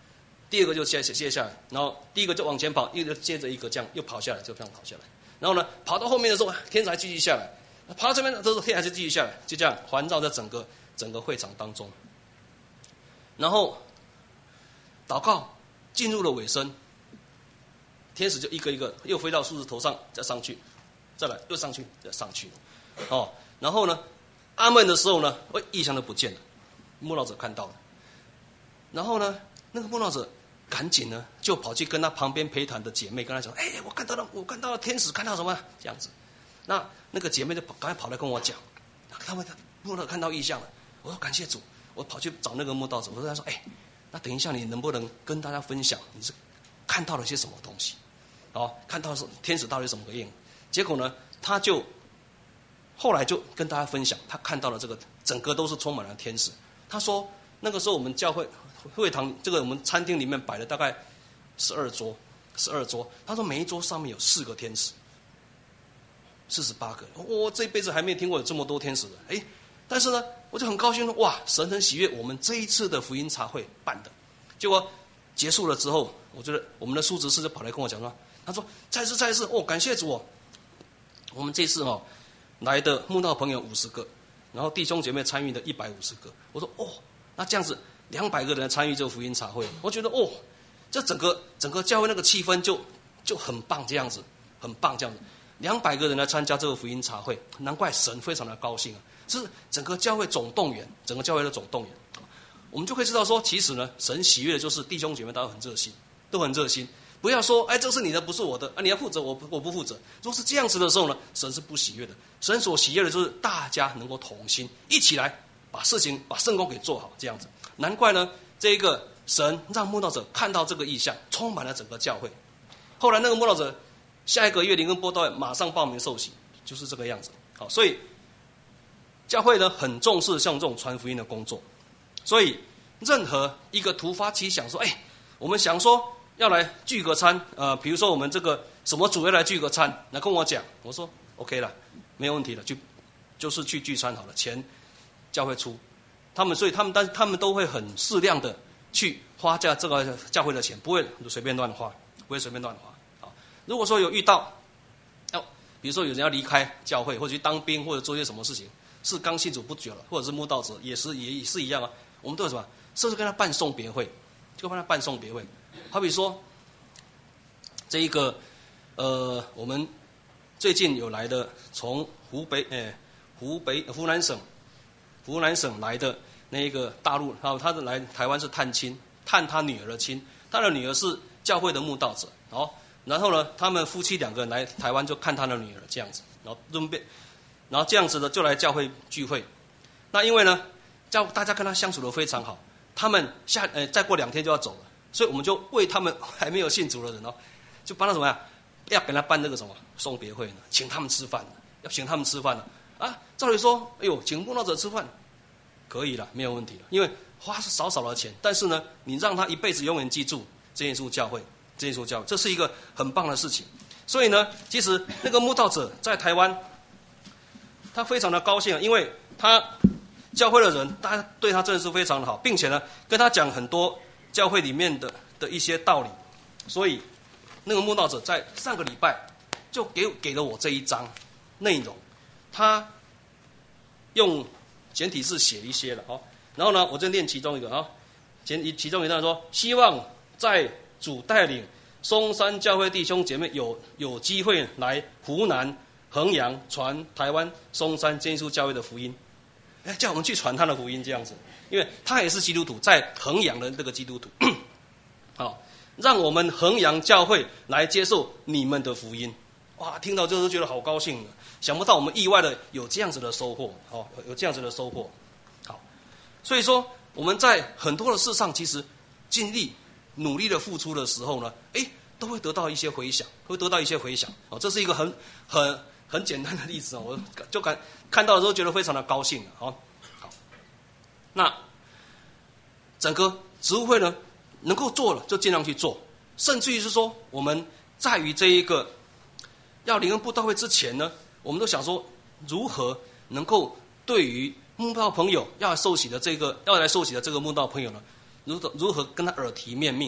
Speaker 1: 第二个就接接下来，然后第一个就往前跑，一个接着一个这样又跑下来，就这样跑下来。然后呢，跑到后面的时候，天使还继续下来，跑到这边的时候，天使还是继续下来，就这样环绕在整个整个会场当中。然后祷告进入了尾声，天使就一个一个又飞到树枝头上，再上去，再来又上去，再上去，哦，然后呢，阿们的时候呢，喂，异象都不见了，慕道者看到了，然后呢，那个慕道者赶紧呢就跑去跟他旁边陪谈的姐妹跟他讲，哎，我看到了，我看到了天使，看到什么？这样子，那那个姐妹就跑赶快跑来跟我讲，他们慕道看到异象了，我说感谢主，我跑去找那个慕道者，我跟他说，哎，那等一下你能不能跟大家分享你是看到了些什么东西？哦，看到是天使到底什么个样？结果呢，他就后来就跟大家分享，他看到了这个整个都是充满了天使。他说那个时候我们教会会堂这个我们餐厅里面摆了大概十二桌，十二桌。他说每一桌上面有四个天使，四十八个。我这一辈子还没有听过有这么多天使的，哎，但是呢，我就很高兴了，哇，神很喜悦我们这一次的福音茶会办的。结果结束了之后，我觉得我们的数执事就跑来跟我讲说，他说再次再次哦，感谢主哦，我们这次哦来的慕道朋友五十个，然后弟兄姐妹参与的一百五十个。我说哦，那这样子两百个人参与这个福音茶会，我觉得哦，这整个整个教会那个气氛就就很棒，这样子很棒这样子。两百个人来参加这个福音茶会，难怪神非常的高兴啊！这是整个教会总动员，整个教会的总动员。我们就可以知道说，其实呢，神喜悦的就是弟兄姐妹都很热心，都很热心。不要说，哎，这是你的，不是我的，啊，你要负责，我我不负责。如果是这样子的时候呢，神是不喜悦的。神所喜悦的就是大家能够同心，一起来把事情、把圣工给做好，这样子。难怪呢，这一个神让慕道者看到这个异象，充满了整个教会。后来那个慕道者下一个月灵恩播道会马上报名受洗，就是这个样子。好，所以教会呢很重视像这种传福音的工作。所以，任何一个突发奇想说，哎，我们想说要来聚个餐，呃，比如说我们这个什么主要来聚个餐，来跟我讲，我说 OK 了，没有问题了，就就是去聚餐好了，钱教会出，他们所以他们但是他们都会很适量的去花价这个教会的钱，不会随便乱花，不会随便乱花。好，如果说有遇到，要比如说有人要离开教会，或者去当兵，或者做些什么事情，是刚信主不久了，或者是慕道者，也是也是一样啊。我们都有什么？是不是跟他办送别会？就帮他办送别会。好比说，这一个呃，我们最近有来的，从湖北诶、呃、湖北湖南省湖南省来的那一个大陆，然后他来台湾是探亲，探他女儿的亲，他的女儿是教会的慕道者，哦，然后呢，他们夫妻两个人来台湾就看他的女儿这样子，然后顺便，然后这样子的就来教会聚会。那因为呢，教大家跟他相处的非常好，他们下呃再过两天就要走了，所以我们就为他们还没有信主的人哦，就帮他怎么样，要给他办那个什么送别会呢，请他们吃饭，要请他们吃饭了啊。照理说，哎呦，请慕道者吃饭可以了，没有问题了，因为花少少的钱，但是呢，你让他一辈子永远记住真耶稣教会，真耶稣教会，这是一个很棒的事情。所以呢，其实那个慕道者在台湾，他非常的高兴，因为他教会的人，大家对他真的是非常的好，并且呢，跟他讲很多教会里面的的一些道理。所以，那个慕道者在上个礼拜就给给了我这一章内容，他用简体字写一些了哦。然后呢，我就念其中一个啊，简其中一段说，希望在主带领松山教会弟兄姐妹有有机会来湖南衡阳传台湾松山真耶稣教会的福音。哎，叫我们去传他的福音这样子，因为他也是基督徒，在衡阳的这个基督徒，好，让我们衡阳教会来接受你们的福音。哇，听到这都觉得好高兴，想不到我们意外的有这样子的收获，哦，有这样子的收获。好，所以说我们在很多的事上，其实尽力努力的付出的时候呢，哎，都会得到一些回响，会得到一些回响。哦，这是一个很很。很简单的例子哦，我就感看到的时候觉得非常的高兴啊。好，好，那整个植物会呢，能够做了就尽量去做，甚至于是说，我们在于这一个要灵恩布道会之前呢，我们都想说如何能够对于慕道朋友要来受洗的这个要来受洗的这个慕道朋友呢，如何如何跟他耳提面命，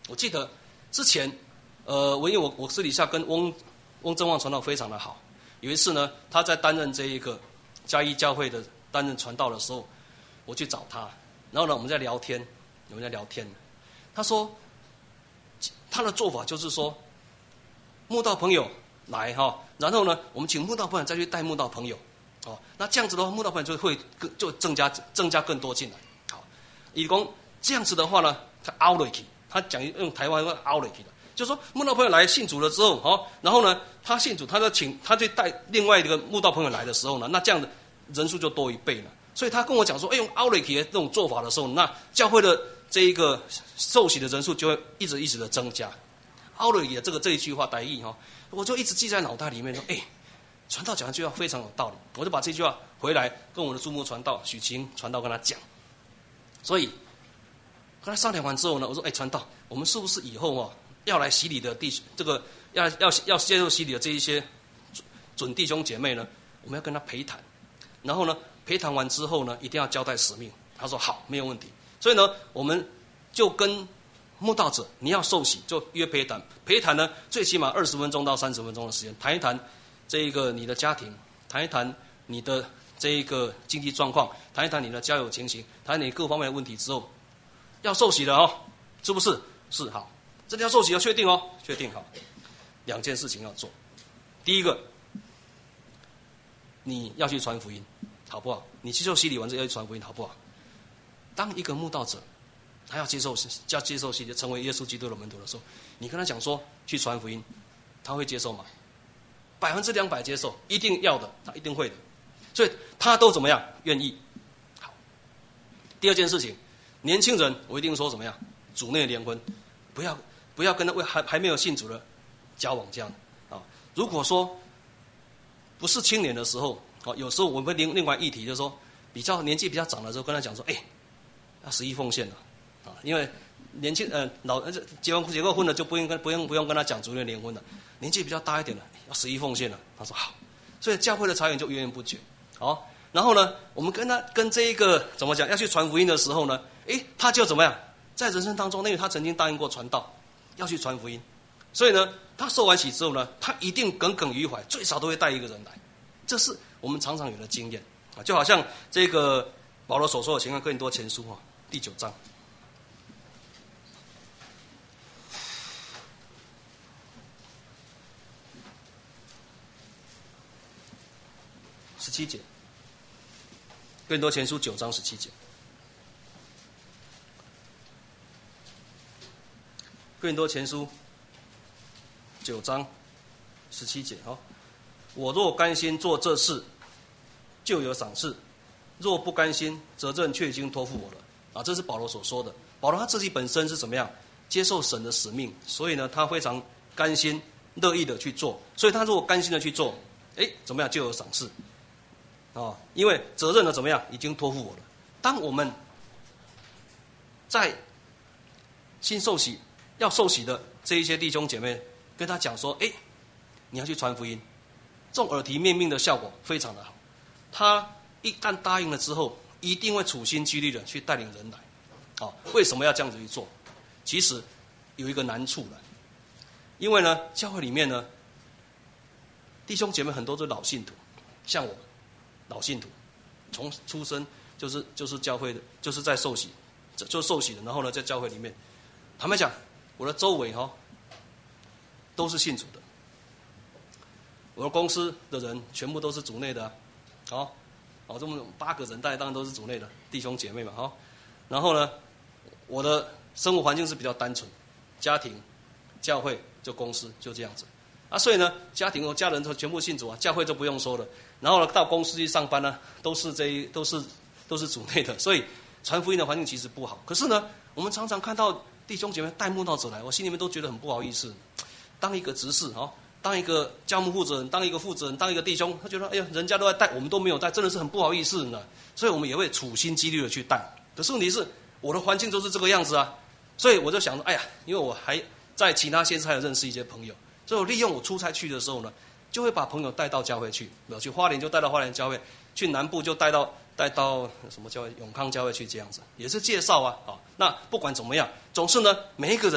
Speaker 1: 我记得之前，呃，我因为我我私底下跟翁翁正旺传道非常的好，有一次呢，他在担任这一个嘉义教会的担任传道的时候，我去找他，然后呢，我们在聊天，我们在聊天，他说他的做法就是说，慕道朋友来哈，然后呢，我们请慕道朋友再去带慕道朋友，哦，那这样子的话，慕道朋友就会就增加增加更多进来，好，以公这样子的话呢，他凹了去。他讲用台湾话凹了去的，就是说慕道朋友来信主了之后，哦，然后呢，他信主，他就请他就带另外一个慕道朋友来的时候呢，那这样的人数就多一倍了。所以他跟我讲说，哎，用凹了去的这种做法的时候，那教会的这一个受洗的人数就会一直一直的增加。凹了去的这个这一句话台语哈，我就一直记在脑袋里面说，哎，传道讲的这句话非常有道理，我就把这句话回来跟我的注目传道许晴传道跟他讲，所以。跟他商量完之后呢，我说：“哎，传道，我们是不是以后啊要来洗礼的弟这个要要要接受洗礼的这一些准弟兄姐妹呢？我们要跟他陪谈，然后呢陪谈完之后呢，一定要交代使命。”他说：“好，没有问题。”所以呢，我们就跟慕道者，你要受洗就约陪谈，陪谈呢最起码二十分钟到三十分钟的时间，谈一谈这一个你的家庭，谈一谈你的这一个经济状况，谈一谈你的交友情形，谈谈你各方面的问题之后。要受洗了哦，是不是？是好，真的要受洗要确定哦，确定好。两件事情要做，第一个，你要去传福音，好不好？你接受洗礼完之后要去传福音，好不好？当一个慕道者，他要接受要接受洗礼，成为耶稣基督的门徒的时候，你跟他讲说去传福音，他会接受吗？百分之两百接受，一定要的，他一定会的。所以他都怎么样？愿意。好，第二件事情。年轻人，我一定说怎么样？主内联婚，不要不要跟那位还还没有信主的交往这样的啊。如果说不是青年的时候，啊，有时候我们另另外议题就是说，比较年纪比较长的时候，跟他讲说，哎，要十一奉献了啊，因为年轻呃老结完结过婚了就不用跟不用不用跟他讲主内联婚了，年纪比较大一点了，要十一奉献了。他说好，所以教会的财源就源源不绝，好。然后呢，我们跟他跟这一个怎么讲要去传福音的时候呢，诶，他就怎么样，在人生当中，因为他曾经答应过传道，要去传福音，所以呢，他受完洗之后呢，他一定耿耿于怀，最少都会带一个人来，这是我们常常有的经验啊，就好像这个保罗所说的情况，哥林多前书啊第九章十七节。哥林多前书九章十七节，哥林多前书九章十七节，好，我若甘心做这事，就有赏赐；若不甘心，责任却已经托付我了。啊，这是保罗所说的。保罗他自己本身是怎么样接受神的使命，所以呢，他非常甘心乐意的去做。所以他如果甘心的去做，哎，怎么样就有赏赐。啊，因为责任呢怎么样，已经托付我了。当我们在新受洗要受洗的这一些弟兄姐妹跟他讲说，哎，你要去传福音，这种耳提面命的效果非常的好。他一旦答应了之后，一定会处心积虑的去带领人来。啊，为什么要这样子去做？其实有一个难处了，因为呢，教会里面呢，弟兄姐妹很多都是老信徒，像我。老信徒，从出生就是就是教会的，就是在受洗，就受洗的，然后呢，在教会里面，坦白讲，我的周围哈、哦、都是信主的，我的公司的人全部都是主内的啊，好，哦，这么八个人带当然都是主内的弟兄姐妹嘛，哈、哦，然后呢，我的生活环境是比较单纯，家庭、教会就公司就这样子。啊，所以呢，家庭和家人都全部信主啊，教会就不用说了。然后呢，到公司去上班呢，都是这一都是都是主内的，所以传福音的环境其实不好。可是呢，我们常常看到弟兄姐妹带慕道者来，我心里面都觉得很不好意思。当一个执事哦，当一个教牧负责人，当一个负责人，当一个弟兄，他觉得哎呀，人家都在带，我们都没有带，真的是很不好意思呢。所以我们也会处心积虑的去带。可是问题是，我的环境就是这个样子啊，所以我就想说，哎呀，因为我还在其他县市还有认识一些朋友。所以我利用我出差去的时候呢，就会把朋友带到教会去，去花莲就带到花莲教会，去南部就带到带到什么教会永康教会去，这样子也是介绍啊。好，那不管怎么样，总是呢，每一个人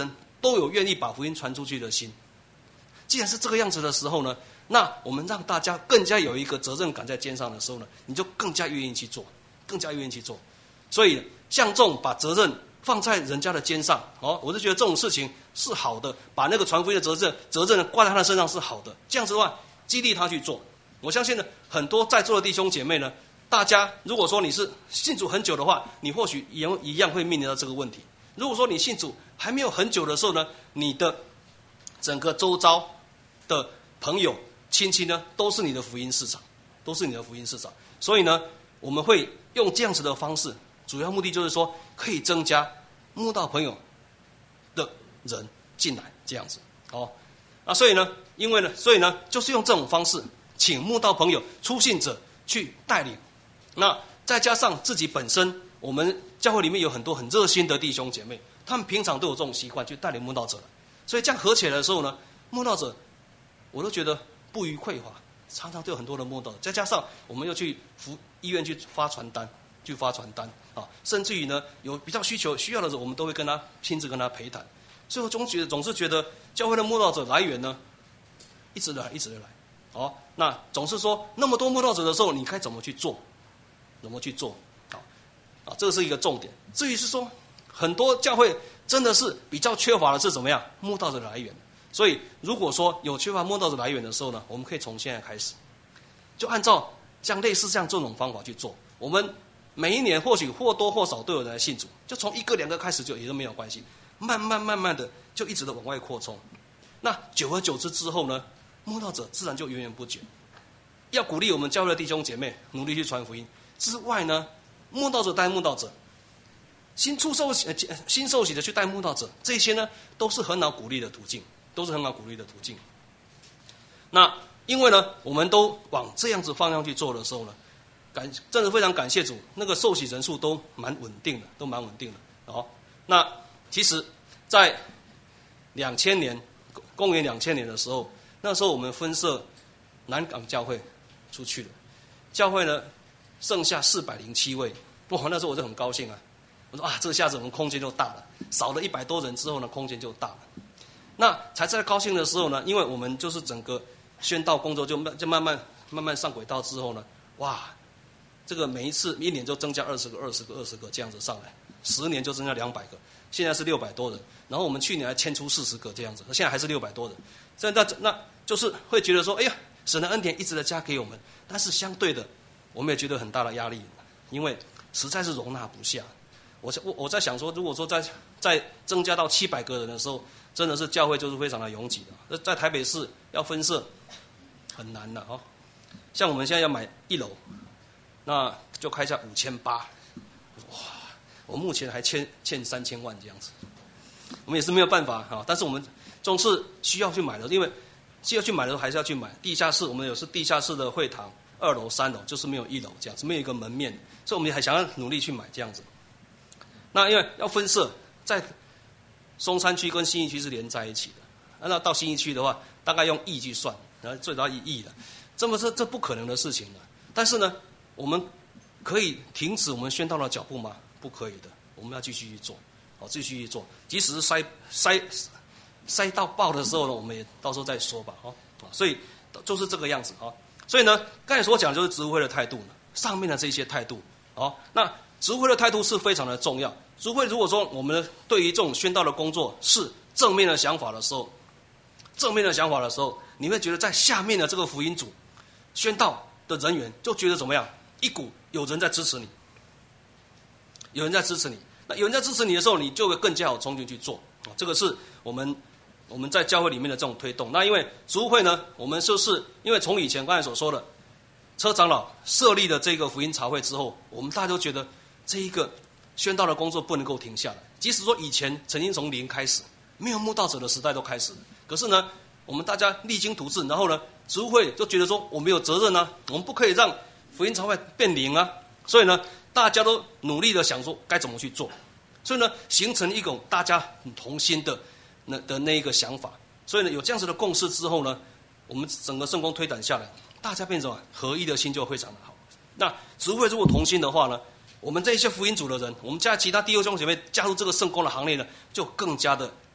Speaker 1: 都有愿意把福音传出去的心。既然是这个样子的时候呢，那我们让大家更加有一个责任感在肩上的时候呢，你就更加愿意去做，更加愿意去做。所以像这种把责任放在人家的肩上，哦，我就觉得这种事情是好的，把那个传福音的责任责任挂在他的身上是好的。这样子的话，激励他去做。我相信呢，很多在座的弟兄姐妹呢，大家如果说你是信主很久的话，你或许也一样会面临到这个问题。如果说你信主还没有很久的时候呢，你的整个周遭的朋友亲戚呢，都是你的福音市场，都是你的福音市场。所以呢，我们会用这样子的方式，主要目的就是说，可以增加慕道朋友的人进来，这样子。哦，啊，所以呢，因为呢，所以呢，就是用这种方式，请慕道朋友、初信者去带领。那再加上自己本身，我们教会里面有很多很热心的弟兄姐妹，他们平常都有这种习惯，去带领慕道者来。所以这样合起来的时候呢，慕道者我都觉得不虞匮乏，常常都有很多的慕道者。再加上我们又去服医院去发传单，去发传单啊，甚至于呢有比较需求需要的时候，我们都会跟他亲自跟他陪谈。所以我总觉得总是觉得教会的慕道者来源呢，一直来一直来。哦，那总是说那么多慕道者的时候，你该怎么去做？怎么去做？啊啊，这个是一个重点。至于是说，很多教会真的是比较缺乏的是怎么样慕道者的来源。所以如果说有缺乏慕道者来源的时候呢，我们可以从现在开始，就按照像类似像这种方法去做。我们每一年或许或多或少都有人来信主，就从一个两个开始就也都没有关系，慢慢慢慢的就一直的往外扩充。那久而久之之后呢，慕道者自然就源源不绝。要鼓励我们教会的弟兄姐妹努力去传福音之外呢，慕道者带慕道者，新出受洗、呃、新受洗的去带慕道者，这些呢都是很好鼓励的途径，都是很好鼓励的途径。那因为呢，我们都往这样子方向去做的时候呢，感真的非常感谢主，那个受洗人数都蛮稳定的，都蛮稳定的。哦，那其实，在两千年，公元两千年的时候，那时候我们分社南港教会出去了，教会呢剩下四百零七位，哇，那时候我就很高兴啊，我说啊，这下子我们空间就大了，少了一百多人之后呢，空间就大了。那才在高兴的时候呢，因为我们就是整个宣道工作就慢就慢慢慢慢上轨道之后呢，哇，这个每一次一年就增加二十个、二十个、二十个这样子上来，十年就增加两百个，现在是六百多人。然后我们去年还迁出四十个这样子，现在还是六百多人。这那那就是会觉得说，哎呀，神的恩典一直在加给我们，但是相对的，我们也觉得很大的压力，因为实在是容纳不下。我我我在想说，如果说再再增加到七百个人的时候，真的是教会就是非常的拥挤的。在台北市要分社很难的哦。像我们现在要买一楼，那就开价五千八，哇！我目前还欠欠三千万这样子，我们也是没有办法哈。但是我们总是需要去买的，因为需要去买的时候还是要去买。地下室我们有是地下室的会堂，二楼、三楼就是没有一楼这样子，没有一个门面，所以我们还想要努力去买这样子。那因为要分社，在松山区跟信义区是连在一起的，那到信义区的话，大概用亿去算，然后最少一亿了，这么这这不可能的事情了。但是呢，我们可以停止我们宣道的脚步吗？不可以的，我们要继续去做，好，继续去做，即使是塞塞塞到爆的时候呢，我们也到时候再说吧，哦，所以就是这个样子啊。所以呢，刚才所讲就是执会的态度呢，上面的这些态度，哦，那执会的态度是非常的重要。执会如果说我们对于这种宣道的工作是正面的想法的时候，正面的想法的时候，你会觉得在下面的这个福音组宣道的人员就觉得怎么样？一股有人在支持你，有人在支持你。那有人在支持你的时候，你就会更加有冲劲去做。这个是我们我们在教会里面的这种推动。那因为执会呢，我们就是因为从以前刚才所说的车长老设立的这个福音茶会之后，我们大家都觉得这一个宣道的工作不能够停下来。即使说以前曾经从零开始，没有慕道者的时代都开始了，可是呢，我们大家励精图治，然后呢，执会就觉得说我们有责任啊，我们不可以让福音茶会变零啊，所以呢，大家都努力的想说该怎么去做，所以呢，形成一种大家很同心的那的那一个想法。所以呢，有这样子的共识之后呢，我们整个圣工推展下来，大家变成合一的心就非常的好。那执会如果同心的话呢，我们这些福音组的人，我们家其他弟兄姐妹加入这个圣工的行列呢，就更加的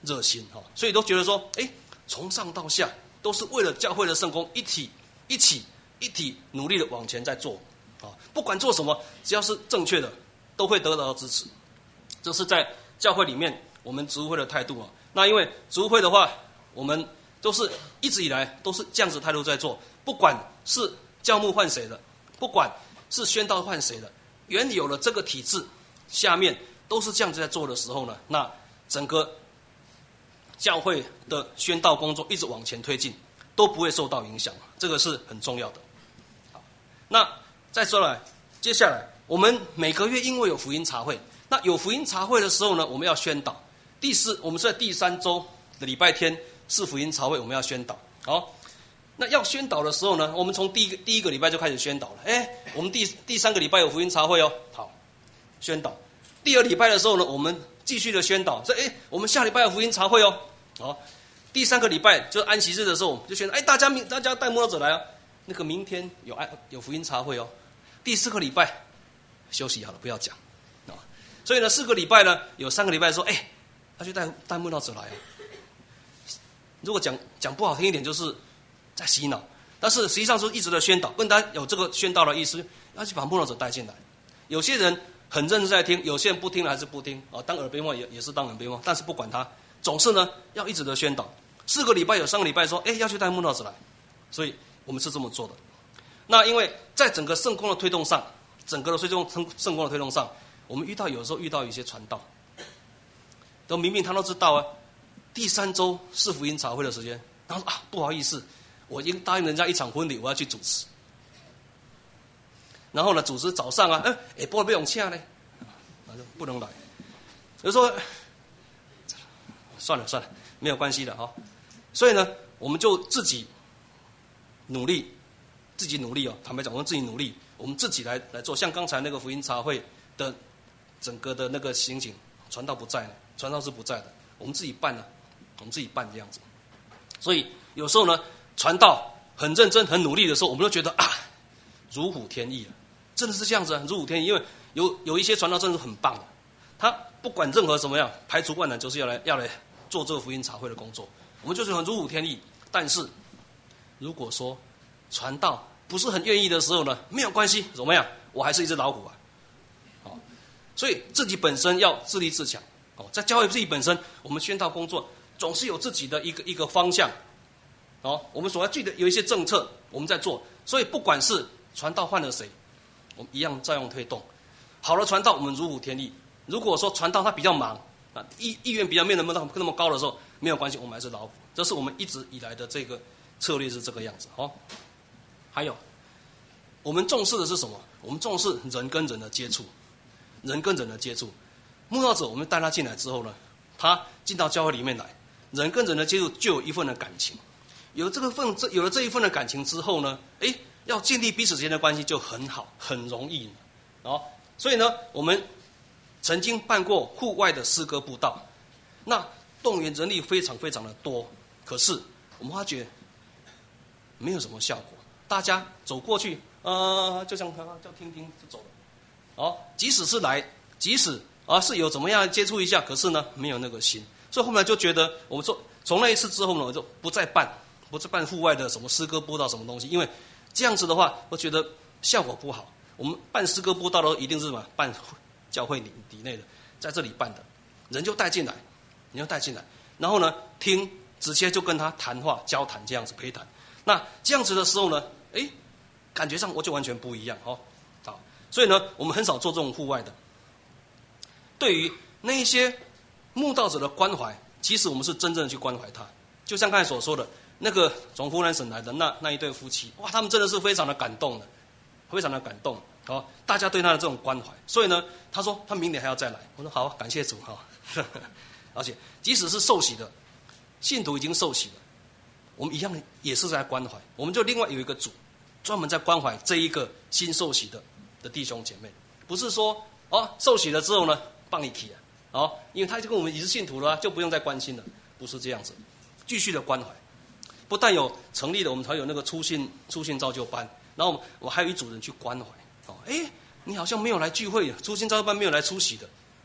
Speaker 1: 热心哈，所以都觉得说，哎，从上到下都是为了教会的圣工一体一起一体努力的往前在做啊，不管做什么，只要是正确的，都会得到支持。这是在教会里面我们植物会的态度啊。那因为植物会的话，我们都是一直以来都是这样子态度在做，不管是教牧换谁的，不管是宣道换谁的，原有了这个体制下面都是这样子在做的时候呢，那整个教会的宣道工作一直往前推进，都不会受到影响，这个是很重要的。好，那再说来，接下来我们每个月因为有福音茶会，那有福音茶会的时候呢，我们要宣导。第四，我们是在第三周的礼拜天是福音茶会，我们要宣导。好，那要宣导的时候呢，我们从第一个第一个礼拜就开始宣导了。哎，我们第第三个礼拜有福音茶会哦，好，宣导。第二礼拜的时候呢，我们继续的宣导，说哎，我们下礼拜有福音茶会哦，好。第三个礼拜就是安息日的时候，我们就宣导，哎，大家大家带慕道者来啊，那个明天有爱有福音茶会哦。第四个礼拜休息好了，不要讲啊。所以呢，四个礼拜呢，有三个礼拜说，哎，他去带带慕道者来啊。如果讲讲不好听一点，就是在洗脑，但是实际上是一直的宣导，问大家有这个宣导的意思，要去把慕道者带进来。有些人很认真在听，有些人不听了还是不听啊，当耳边风也也是当耳边风，但是不管他，总是呢要一直的宣导。四个礼拜有三个礼拜说，哎，要去带慕道者来，所以我们是这么做的。那因为在整个圣工的推动上，整个的推动圣圣工的推动上，我们遇到有时候遇到一些传道，都明明他都知道啊，第三周是福音茶会的时间，他说啊不好意思，我已经答应人家一场婚礼，我要去主持。然后呢，主持早上啊，哎哎，不会被用请呢，不能来。就说算了算了，没有关系的哈。所以呢，我们就自己努力，自己努力哦。坦白讲，我们自己努力，我们自己来来做。像刚才那个福音茶会的整个的那个情景，传道不在呢，传道是不在的，我们自己办呢、啊，我们自己办这样子。所以有时候呢，传道很认真、很努力的时候，我们都觉得啊，如虎添翼了，真的是这样子啊，如虎添翼。因为有有一些传道真的是很棒的，他不管任何什么样，排除万难，就是要来要来做这个福音茶会的工作。我们就是很如虎添翼。但是如果说传道不是很愿意的时候呢，没有关系，怎么样？我还是一只老虎啊。好，所以自己本身要自立自强。哦，在教会自己本身，我们宣道工作总是有自己的一个一个方向。哦，我们所要记得有一些政策我们在做，所以不管是传道换了谁，我们一样照样推动。好的传道我们如虎添翼。如果说传道他比较忙啊，意意愿比较没有那么那么高的时候，没有关系，我们还是老虎。这是我们一直以来的这个策略是这个样子。哦，还有我们重视的是什么？我们重视人跟人的接触，人跟人的接触。慕道者我们带他进来之后呢，他进到教会里面来，人跟人的接触就有一份的感情。有这个份，有了这一份的感情之后呢，哎，要建立彼此之间的关系就很好，很容易。哦，所以呢，我们曾经办过户外的诗歌布道，那动员人力非常非常的多，可是我们发觉没有什么效果。大家走过去，呃，就像刚刚叫听听就走了。哦，即使是来，即使啊是有怎么样接触一下，可是呢没有那个心，所以后来就觉得，我们说从那一次之后呢，我就不再办，不再办户外的什么诗歌布道什么东西，因为这样子的话，我觉得效果不好。我们办诗歌布道的时候，一定是什么办教会里里内的，在这里办的，人就带进来，人就带进来，然后呢听，直接就跟他谈话、交谈这样子陪谈。那这样子的时候呢，哎，感觉上我就完全不一样哦。好，所以呢，我们很少做这种户外的。对于那一些慕道者的关怀，其实我们是真正的去关怀他。就像刚才所说的，那个从湖南省来的那那一对夫妻，哇，他们真的是非常的感动的，非常的感动。好，大家对他的这种关怀，所以呢，他说他明年还要再来。我说好，感谢主哈。而且即使是受洗的信徒已经受洗了，我们一样也是在关怀。我们就另外有一个组，专门在关怀这一个新受洗的的弟兄姐妹，不是说哦受洗了之后呢放一起啊，哦，因为他就跟我们已是信徒了、啊，就不用再关心了，不是这样子，继续的关怀。不但有成立的，我们才有那个初信初信造就班，然后我还有一组人去关怀。哦，哎，你好像没有来聚会，初信造就班没有来出席的，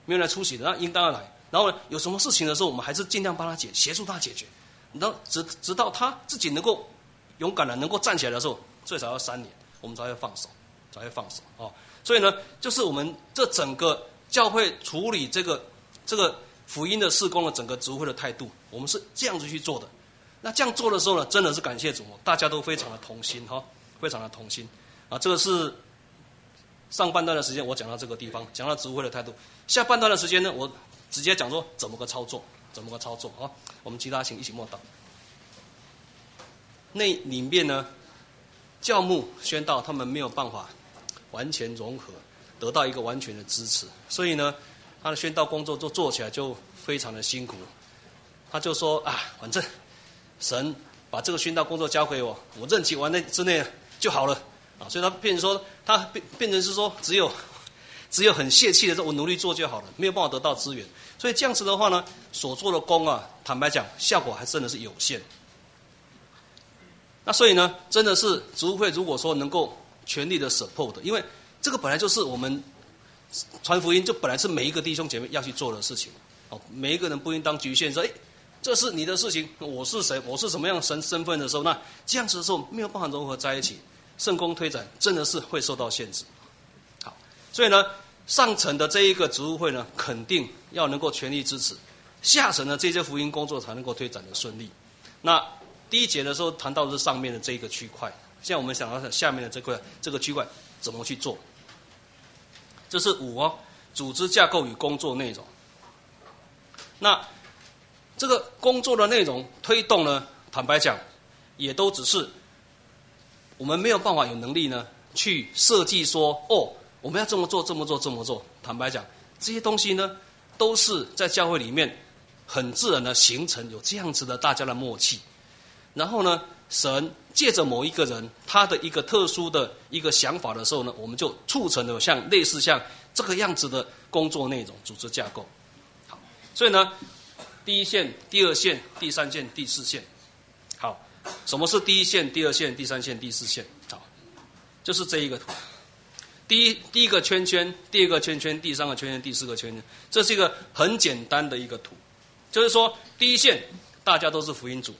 Speaker 1: 没有人来出席的，那应当要来。然后呢，有什么事情的时候，我们还是尽量帮他解，协助他解决。然后直直到他自己能够勇敢的能够站起来的时候，最少要三年，我们才会放手，才会放手哦。所以呢，就是我们这整个教会处理这个这个福音的事工的整个职会的态度，我们是这样子去做的。那这样做的时候呢，真的是感谢主，大家都非常的同心哈，非常的同心啊。这个是上半段的时间我讲到这个地方，讲到职会的态度。下半段的时间呢，我直接讲说怎么个操作，怎么个操作啊？我们其他请一起默祷。那里面呢，教牧宣道他们没有办法完全融合，得到一个完全的支持，所以呢，他的宣道工作就做起来就非常的辛苦。他就说啊，反正神把这个宣道工作交给我，我任期完内之内就好了啊。所以他变成说，他变变成是说，只有只有很泄气的说，我努力做就好了，没有办法得到资源。所以这样子的话呢，所做的工啊，坦白讲，效果还真的是有限。那所以呢，真的是职务会如果说能够全力的 support， 因为这个本来就是我们传福音，就本来是每一个弟兄姐妹要去做的事情。哦，每一个人不应当局限说，哎，这是你的事情，我是谁，我是什么样的神身份的时候，那这样子的时候没有办法融合在一起，圣工推展真的是会受到限制。好，所以呢，上层的这一个职务会呢，肯定要能够全力支持，下层的这些福音工作才能够推展的顺利。那第一节的时候谈到的是上面的这一个区块，现在我们想到下面的这块这个区块怎么去做。这是五哦，组织架构与工作内容。那这个工作的内容推动呢，坦白讲，也都只是我们没有办法有能力呢去设计说，哦，我们要这么做，这么做，这么做。坦白讲，这些东西呢，都是在教会里面很自然的形成有这样子的大家的默契。然后呢，神借着某一个人他的一个特殊的一个想法的时候呢，我们就促成了像类似像这个样子的工作内容、组织架构。好，所以呢，第一线、第二线、第三线、第四线。好，什么是第一线、第二线、第三线、第四线？好，就是这一个图。第一第一个圈圈，第二个圈圈，第三个圈圈，第四个圈圈，这是一个很简单的一个图，就是说第一线大家都是福音组。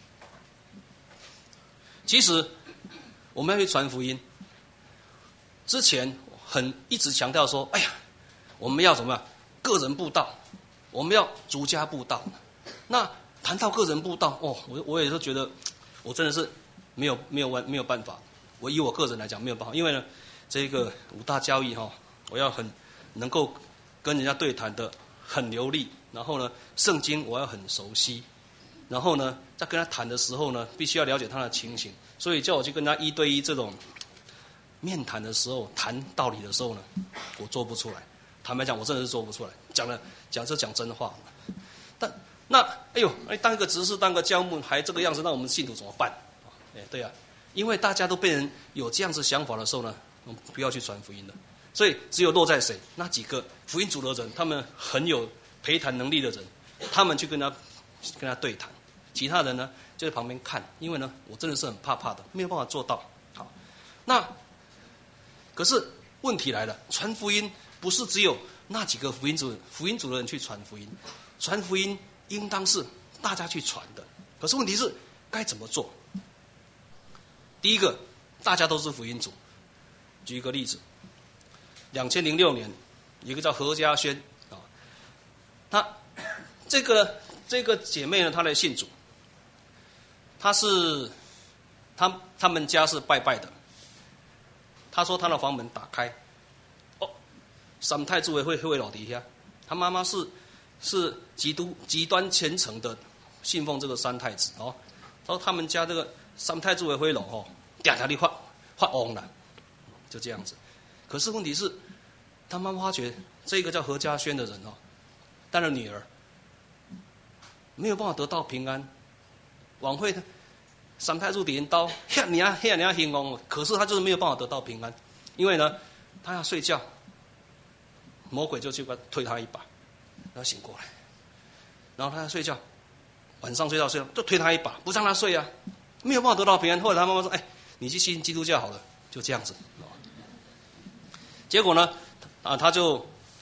Speaker 1: 其实我们要去传福音之前，很一直强调说，哎呀，我们要怎么样？个人布道，我们要逐家布道。那谈到个人布道，哦，我我也是觉得，我真的是没有没有完没有办法。我以我个人来讲没有办法，因为呢，这个五大教义哈、哦，我要很能够跟人家对谈的很流利，然后呢，圣经我要很熟悉。然后呢，在跟他谈的时候呢，必须要了解他的情形，所以叫我去跟他一对一这种面谈的时候，谈道理的时候呢，我做不出来。坦白讲，我真的是做不出来。讲了讲这讲真话，但那哎呦，哎当个执事当个教牧还这个样子，那我们信徒怎么办？哎，对啊，因为大家都被人有这样子想法的时候呢，我们不要去传福音了。所以只有落在谁？那几个福音组的人，他们很有陪谈能力的人，他们去跟他跟他对谈。其他人呢就在旁边看，因为呢我真的是很怕怕的，没有办法做到。好，那可是问题来了，传福音不是只有那几个福音主福音主的人去传福音，传福音应当是大家去传的。可是问题是该怎么做？第一个，大家都是福音主。举一个例子，两千零六年有一个叫何家轩啊，他这个这个姐妹呢，她来信主。他是，他他们家是拜拜的。他说他的房门打开，哦，三太子会会会老底下，他妈妈是是极都极端虔诚的信奉这个三太子哦。然后他们家这个三太子会会老哦，嗲嗲的发发翁了，就这样子。可是问题是，他妈妈发觉这个叫何家轩的人哦，带了女儿，没有办法得到平安。晚会的三太子点刀，吓你啊吓你啊兴旺，可是他就是没有办法得到平安，因为呢，他要睡觉，魔鬼就去推他一把，然后醒过来，然后他要睡觉，晚上睡觉睡觉就推他一把，不让他睡啊，没有办法得到平安。后来他妈妈说：“哎，你去信基督教好了。”就这样子，结果呢，啊，他就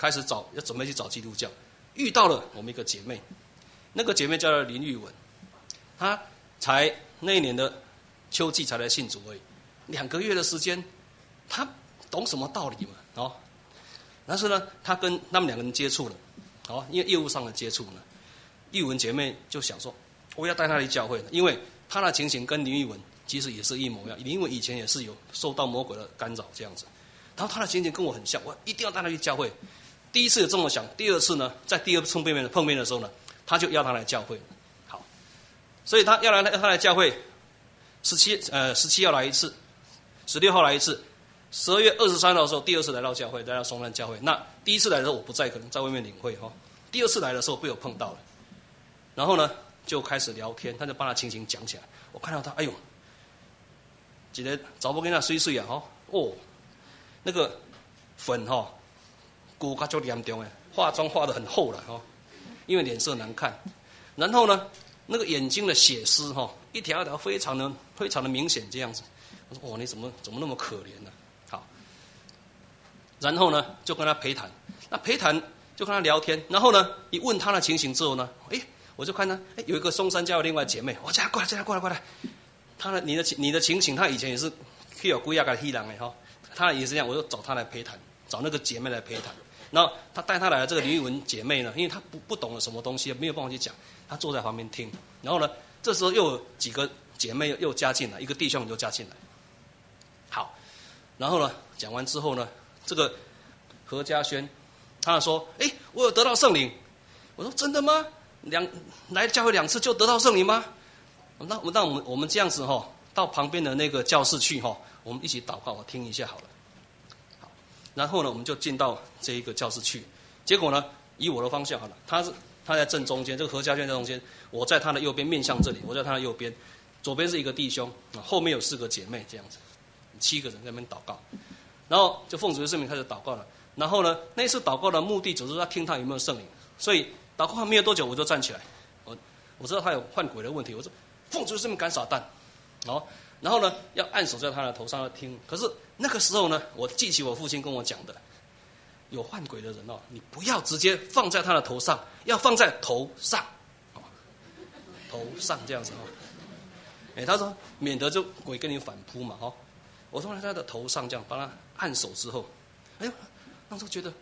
Speaker 1: 开始找，要准备去找基督教，遇到了我们一个姐妹，那个姐妹叫做林玉文，她才那一年的秋季才来信主而已，两个月的时间，她懂什么道理嘛？哦，但是呢，她跟他们两个人接触了，哦，因为业务上的接触呢，玉文姐妹就想说，我要带她来教会，因为她的情形跟林玉文其实也是一模一样，林玉文以前也是有受到魔鬼的干扰这样子。然后他的情形跟我很像，我一定要带他去教会。第一次有这么想，第二次呢，在第二次碰面碰面的时候呢，他就要他来教会。好，所以他要来他来教会，十七呃十七要来一次，十六号来一次，十二月二十三号的时候第二次来到教会，来到松山教会。那第一次来的时候我不在，可能在外面领会哈、哦。第二次来的时候被我碰到了，然后呢就开始聊天，他就把他情形讲起来。我看到他，哎呦，一个查某囡仔水水啊，吼哦。那个粉哈、哦，骨骼就严重哎，化妆化得很厚了哈、哦，因为脸色难看。然后呢，那个眼睛的血丝哈、哦，一条一条非常的非常的明显这样子。我说哦，你怎么怎么那么可怜呢、啊？好，然后呢就跟他陪谈，那陪谈就跟他聊天，然后呢一问他的情形之后呢，哎，我就看他哎有一个松山教的另外姐妹，我叫他过来，叫他过来过来。他的你的你的情形，他以前也是去有归亚个希人的哈。他也是这样，我就找他来陪谈，找那个姐妹来陪谈。然后他带他来的这个林玉文姐妹呢，因为她不不懂得什么东西，没有办法去讲，她坐在旁边听。然后呢，这时候又有几个姐妹又加进来，一个弟兄又加进来。好，然后呢，讲完之后呢，这个何家轩，他说：“哎，我有得到圣灵。”我说：“真的吗？两来教会两次就得到圣灵吗？”那那我们我们这样子哈、哦，到旁边的那个教室去哈、哦。我们一起祷告，我听一下好了。好，然后呢，我们就进到这一个教室去。结果呢，以我的方向好了，他是他在正中间，这个何家轩在中间，我在他的右边，面向这里，我在他的右边，左边是一个弟兄，后面有四个姐妹，这样子，七个人在那边祷告。然后就奉主的圣名开始祷告了。然后呢，那次祷告的目的只是要听他有没有圣灵。所以祷告没有多久，我就站起来，我我知道他有换鬼的问题，我说奉主的圣名赶撒旦，好。然后呢，要按手在他的头上要听。可是那个时候呢，我记起我父亲跟我讲的，有换鬼的人哦，你不要直接放在他的头上，要放在头上，哦、头上这样子哦。哎，他说免得就鬼跟你反扑嘛，哦。我放在他的头上这样帮他按手之后，哎呦，那时候觉得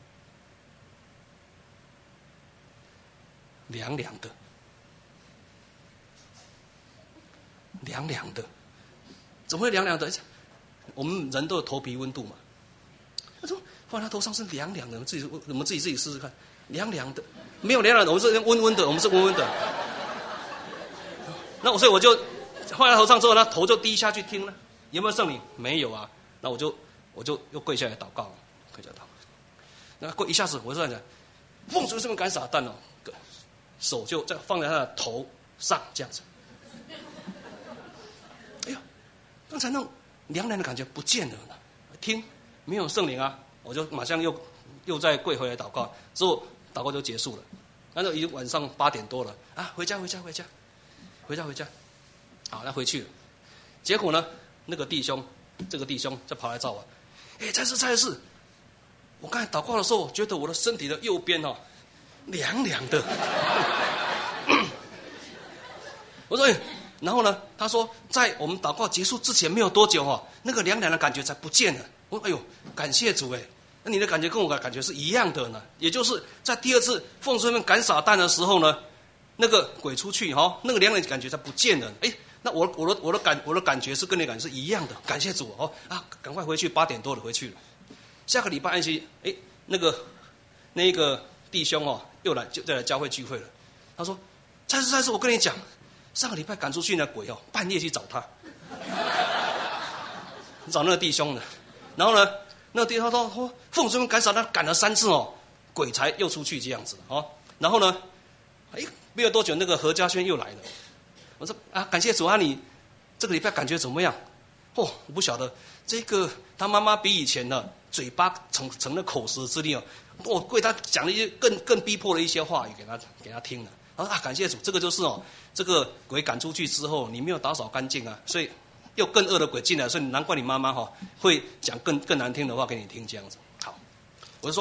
Speaker 1: 凉凉的，凉凉的。怎么会凉凉的？我们人都有头皮温度嘛。他说放在他头上是凉凉的，我们自己我们自己自己试试看，凉凉的，没有凉凉的，我们是温温的，我们是温温的。那我所以我就放在他头上之后，他头就低下去听了，有没有圣灵？没有啊。那我就我就又跪下来祷告了，跪下来祷告。那跪一下子，我就这样讲，奉主圣名赶撒旦哦，手就在放在他的头上这样子。刚才那种凉凉的感觉不见了呢，听没有圣灵啊，我就马上又又再跪回来祷告，之后祷告就结束了。那就已经晚上八点多了啊，回家回家回家，回家回家，好，那回去了。结果呢，那个弟兄，这个弟兄就跑来找我，哎，蔡氏蔡氏，我刚才祷告的时候，觉得我的身体的右边哦，凉凉的。我说，哎。然后呢，他说在我们祷告结束之前没有多久哦，那个凉凉的感觉才不见了。我说哎呦，感谢主哎，那你的感觉跟我的感觉是一样的呢。也就是在第二次奉主们赶撒旦的时候呢，那个鬼出去哈、哦，那个凉凉的感觉才不见了。哎，那我我的我的感我的感觉是跟你感觉是一样的。感谢主哦啊，赶快回去，八点多了回去了。下个礼拜安息，哎，那个那个弟兄哦，又来就再来教会聚会了。他说，蔡司蔡司，我跟你讲。上个礼拜赶出去那鬼哦，半夜去找他，找那个弟兄呢。然后呢，那个弟兄说：“说奉主赶撒旦赶了三次哦，鬼才又出去这样子哦。”然后呢，哎，没有多久，那个何家轩又来了。我说：“啊，感谢主啊，你这个礼拜感觉怎么样？”哦，我不晓得，这个他妈妈比以前呢，嘴巴成成了口舌之力哦，我为他讲了一些更更逼迫的一些话语给他给他听了。啊，感谢主，这个就是哦，这个鬼赶出去之后，你没有打扫干净啊，所以又更恶的鬼进来，所以难怪你妈妈哈、哦、会讲更更难听的话给你听这样子。好，我就说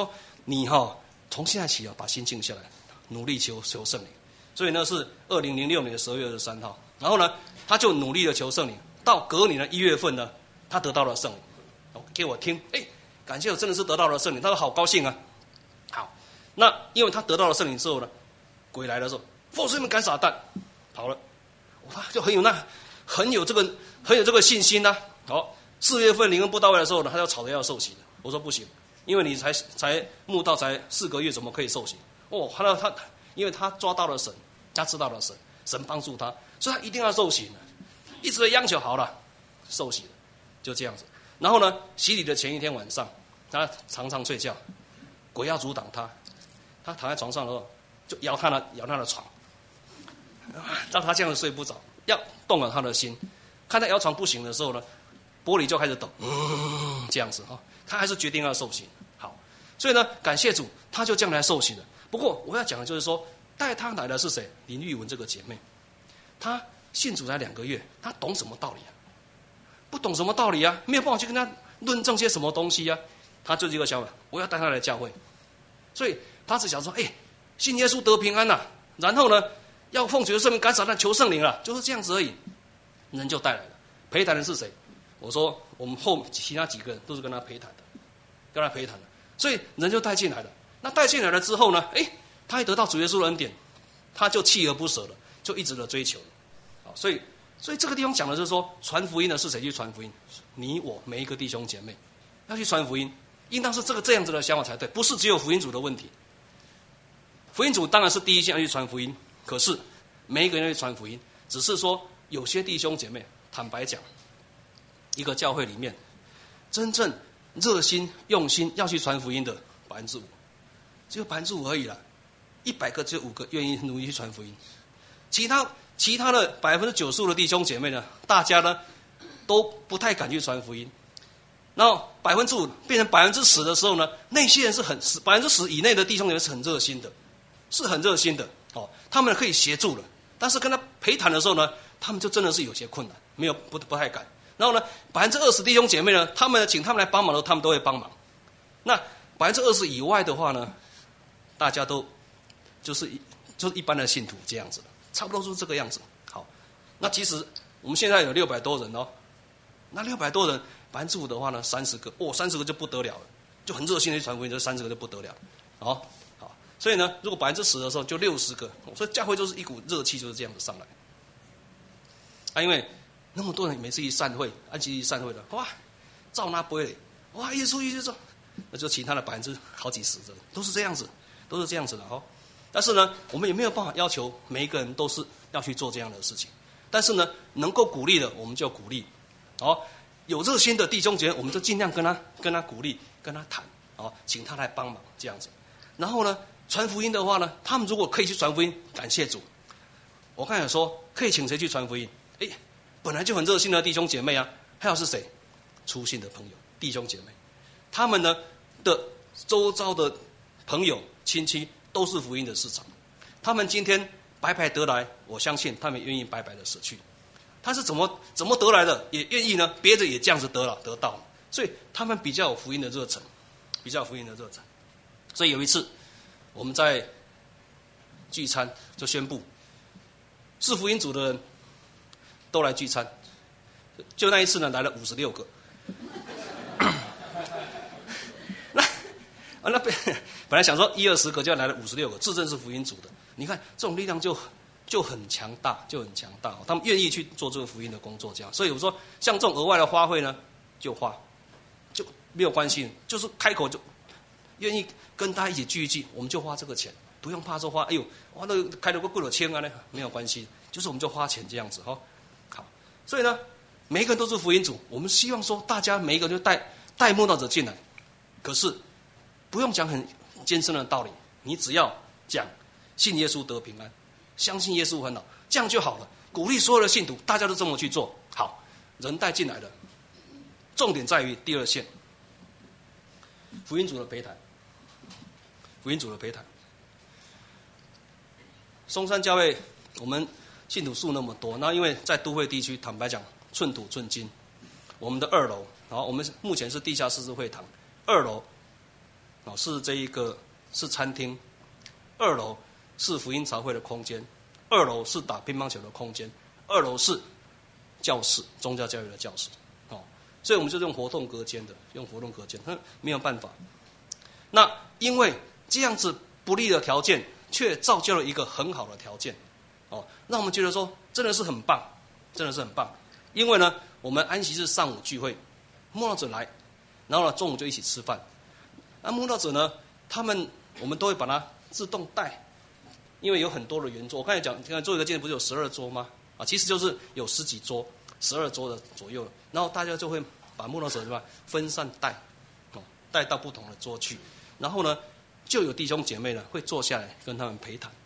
Speaker 1: 你哈、哦、从现在起啊，把心静下来，努力求求圣灵。所以呢，是二零零六年的十二月二十三号，然后呢，他就努力的求圣灵。到隔年的一月份呢，他得到了圣灵。哦，给我听，哎，感谢我真的是得到了圣灵，他说好高兴啊。好，那因为他得到了圣灵之后呢，鬼来的时候，奉圣灵赶撒旦，跑了。他就很有那很有这个很有这个信心呐、啊。好，四月份灵恩布道会的时候呢，他就吵着要受洗的。我说不行，因为你才才慕道才四个月，怎么可以受洗？哦，他他因为他抓到了神，他知道了神，神帮助他，所以他一定要受洗。一直的央求好了，受洗了，就这样子。然后呢，洗礼的前一天晚上，他常常睡觉，鬼要阻挡他，他躺在床上的时候就摇他的摇他的床，让他这样子睡不着，要动了他的心。看他摇床不行的时候呢，玻璃就开始抖，嗯，这样子哈，他还是决定要受洗。好，所以呢，感谢主，他就这样来受洗了。不过我要讲的就是说，带他来的是谁？林玉文这个姐妹，她信主才两个月，她懂什么道理啊？不懂什么道理啊？没有办法去跟她论证些什么东西啊？她就是一个想法，我要带她来教会，所以她只想说，哎，信耶稣得平安呐、啊，然后呢，要奉主的圣名赶撒旦求圣灵了，就是这样子而已。人就带来了，陪谈的是谁？我说我们后其他几个人都是跟他陪谈的，跟他陪谈的，所以人就带进来了。那带进来了之后呢，哎，他也得到主耶稣的恩典，他就锲而不舍了，就一直的追求了。好，所以所以这个地方讲的就是说，传福音的是谁去传福音？你我每一个弟兄姐妹要去传福音，应当是这个这样子的想法才对，不是只有福音组的问题。福音组当然是第一线要去传福音，可是每一个人要去传福音，只是说有些弟兄姐妹，坦白讲，一个教会里面真正热心用心要去传福音的百分之五，只有百分之五而已啦。一百个只有五个愿意努力去传福音，其他其他的百分之九十五的弟兄姐妹呢，大家呢都不太敢去传福音。然后百分之五变成百分之十的时候呢，那些人是很百分之十以内的弟兄姐妹是很热心的，是很热心的哦，他们可以协助了。但是跟他陪谈的时候呢，他们就真的是有些困难，没有不不太敢。然后呢，百分之二十弟兄姐妹呢，他们请他们来帮忙的时候，他们都会帮忙。那百分之二十以外的话呢，大家都就是就是一般的信徒这样子，差不多就是这个样子。好，那其实我们现在有六百多人哦，那六百多人百分之五的话呢，三十个哦，三十个就不得了了，就很热心的去传福音，这三十个就不得了。好，好，所以呢，如果百分之十的时候就六十个，所以教会就是一股热气就是这样子上来。啊，因为那么多人每次一散会，安息日散会了，哇，照那杯嘞，哇，耶稣耶稣，那就其他的百分之好几十的都是这样子，都是这样子的哦。但是呢，我们也没有办法要求每一个人都是要去做这样的事情。但是呢，能够鼓励的我们就鼓励，哦，有热心的弟兄姐妹，我们就尽量跟他跟他鼓励，跟他谈，哦，请他来帮忙这样子。然后呢，传福音的话呢，他们如果可以去传福音，感谢主。我刚才说可以请谁去传福音？哎，本来就很热心的弟兄姐妹啊，还有是谁？初信的朋友、弟兄姐妹，他们呢的周遭的朋友、亲戚都是福音的市场。他们今天白白得来，我相信他们愿意白白的舍去。他是怎么怎么得来的？也愿意呢？别人也这样子得了得到了，所以他们比较有福音的热忱，比较有福音的热忱。所以有一次我们在聚餐就宣布，是福音组的人都来聚餐，就那一次呢，来了五十六个。那啊，那本本来想说一二十个，就来了五十六个，自证是福音组的。你看这种力量就就很强大，就很强大。他们愿意去做这个福音的工作，这样。所以我说，像这种额外的花费呢，就花，就没有关系，就是开口就愿意跟大家一起聚一聚，我们就花这个钱，不用怕说花，哎呦，哇，那个开了个贵了千啊呢，没有关系，就是我们就花钱这样子哈。好，所以呢，每一个人都是福音组，我们希望说大家每一个人就带带慕道者进来，可是不用讲很艰深的道理，你只要讲信耶稣得平安，相信耶稣很好，这样就好了。鼓励所有的信徒，大家都这么去做。好，人带进来了，重点在于第二线，福音组的陪谈，福音组的陪谈。松山教会我们信徒数那么多，那因为在都会地区，坦白讲寸土寸金。我们的二楼，然后我们目前是地下室是会堂，二楼哦，是这一个是餐厅，二楼是福音茶会的空间，二楼是打乒乓球的空间，二楼是教室，宗教教育的教室。哦，所以我们就用活动隔间的，用活动隔间，哼，没有办法。那因为这样子不利的条件，却造就了一个很好的条件，哦，让我们觉得说真的是很棒，真的是很棒。因为呢，我们安息日上午聚会，慕道者来，然后呢中午就一起吃饭。那慕道者呢，他们我们都会把它自动带，因为有很多的圆桌。我刚才讲，刚才做一个见不是有十二桌吗？啊，其实就是有十几桌，十二桌的左右，然后大家就会把慕道者对吧分散带，哦，带到不同的桌去。然后呢，就有弟兄姐妹呢会坐下来跟他们陪谈，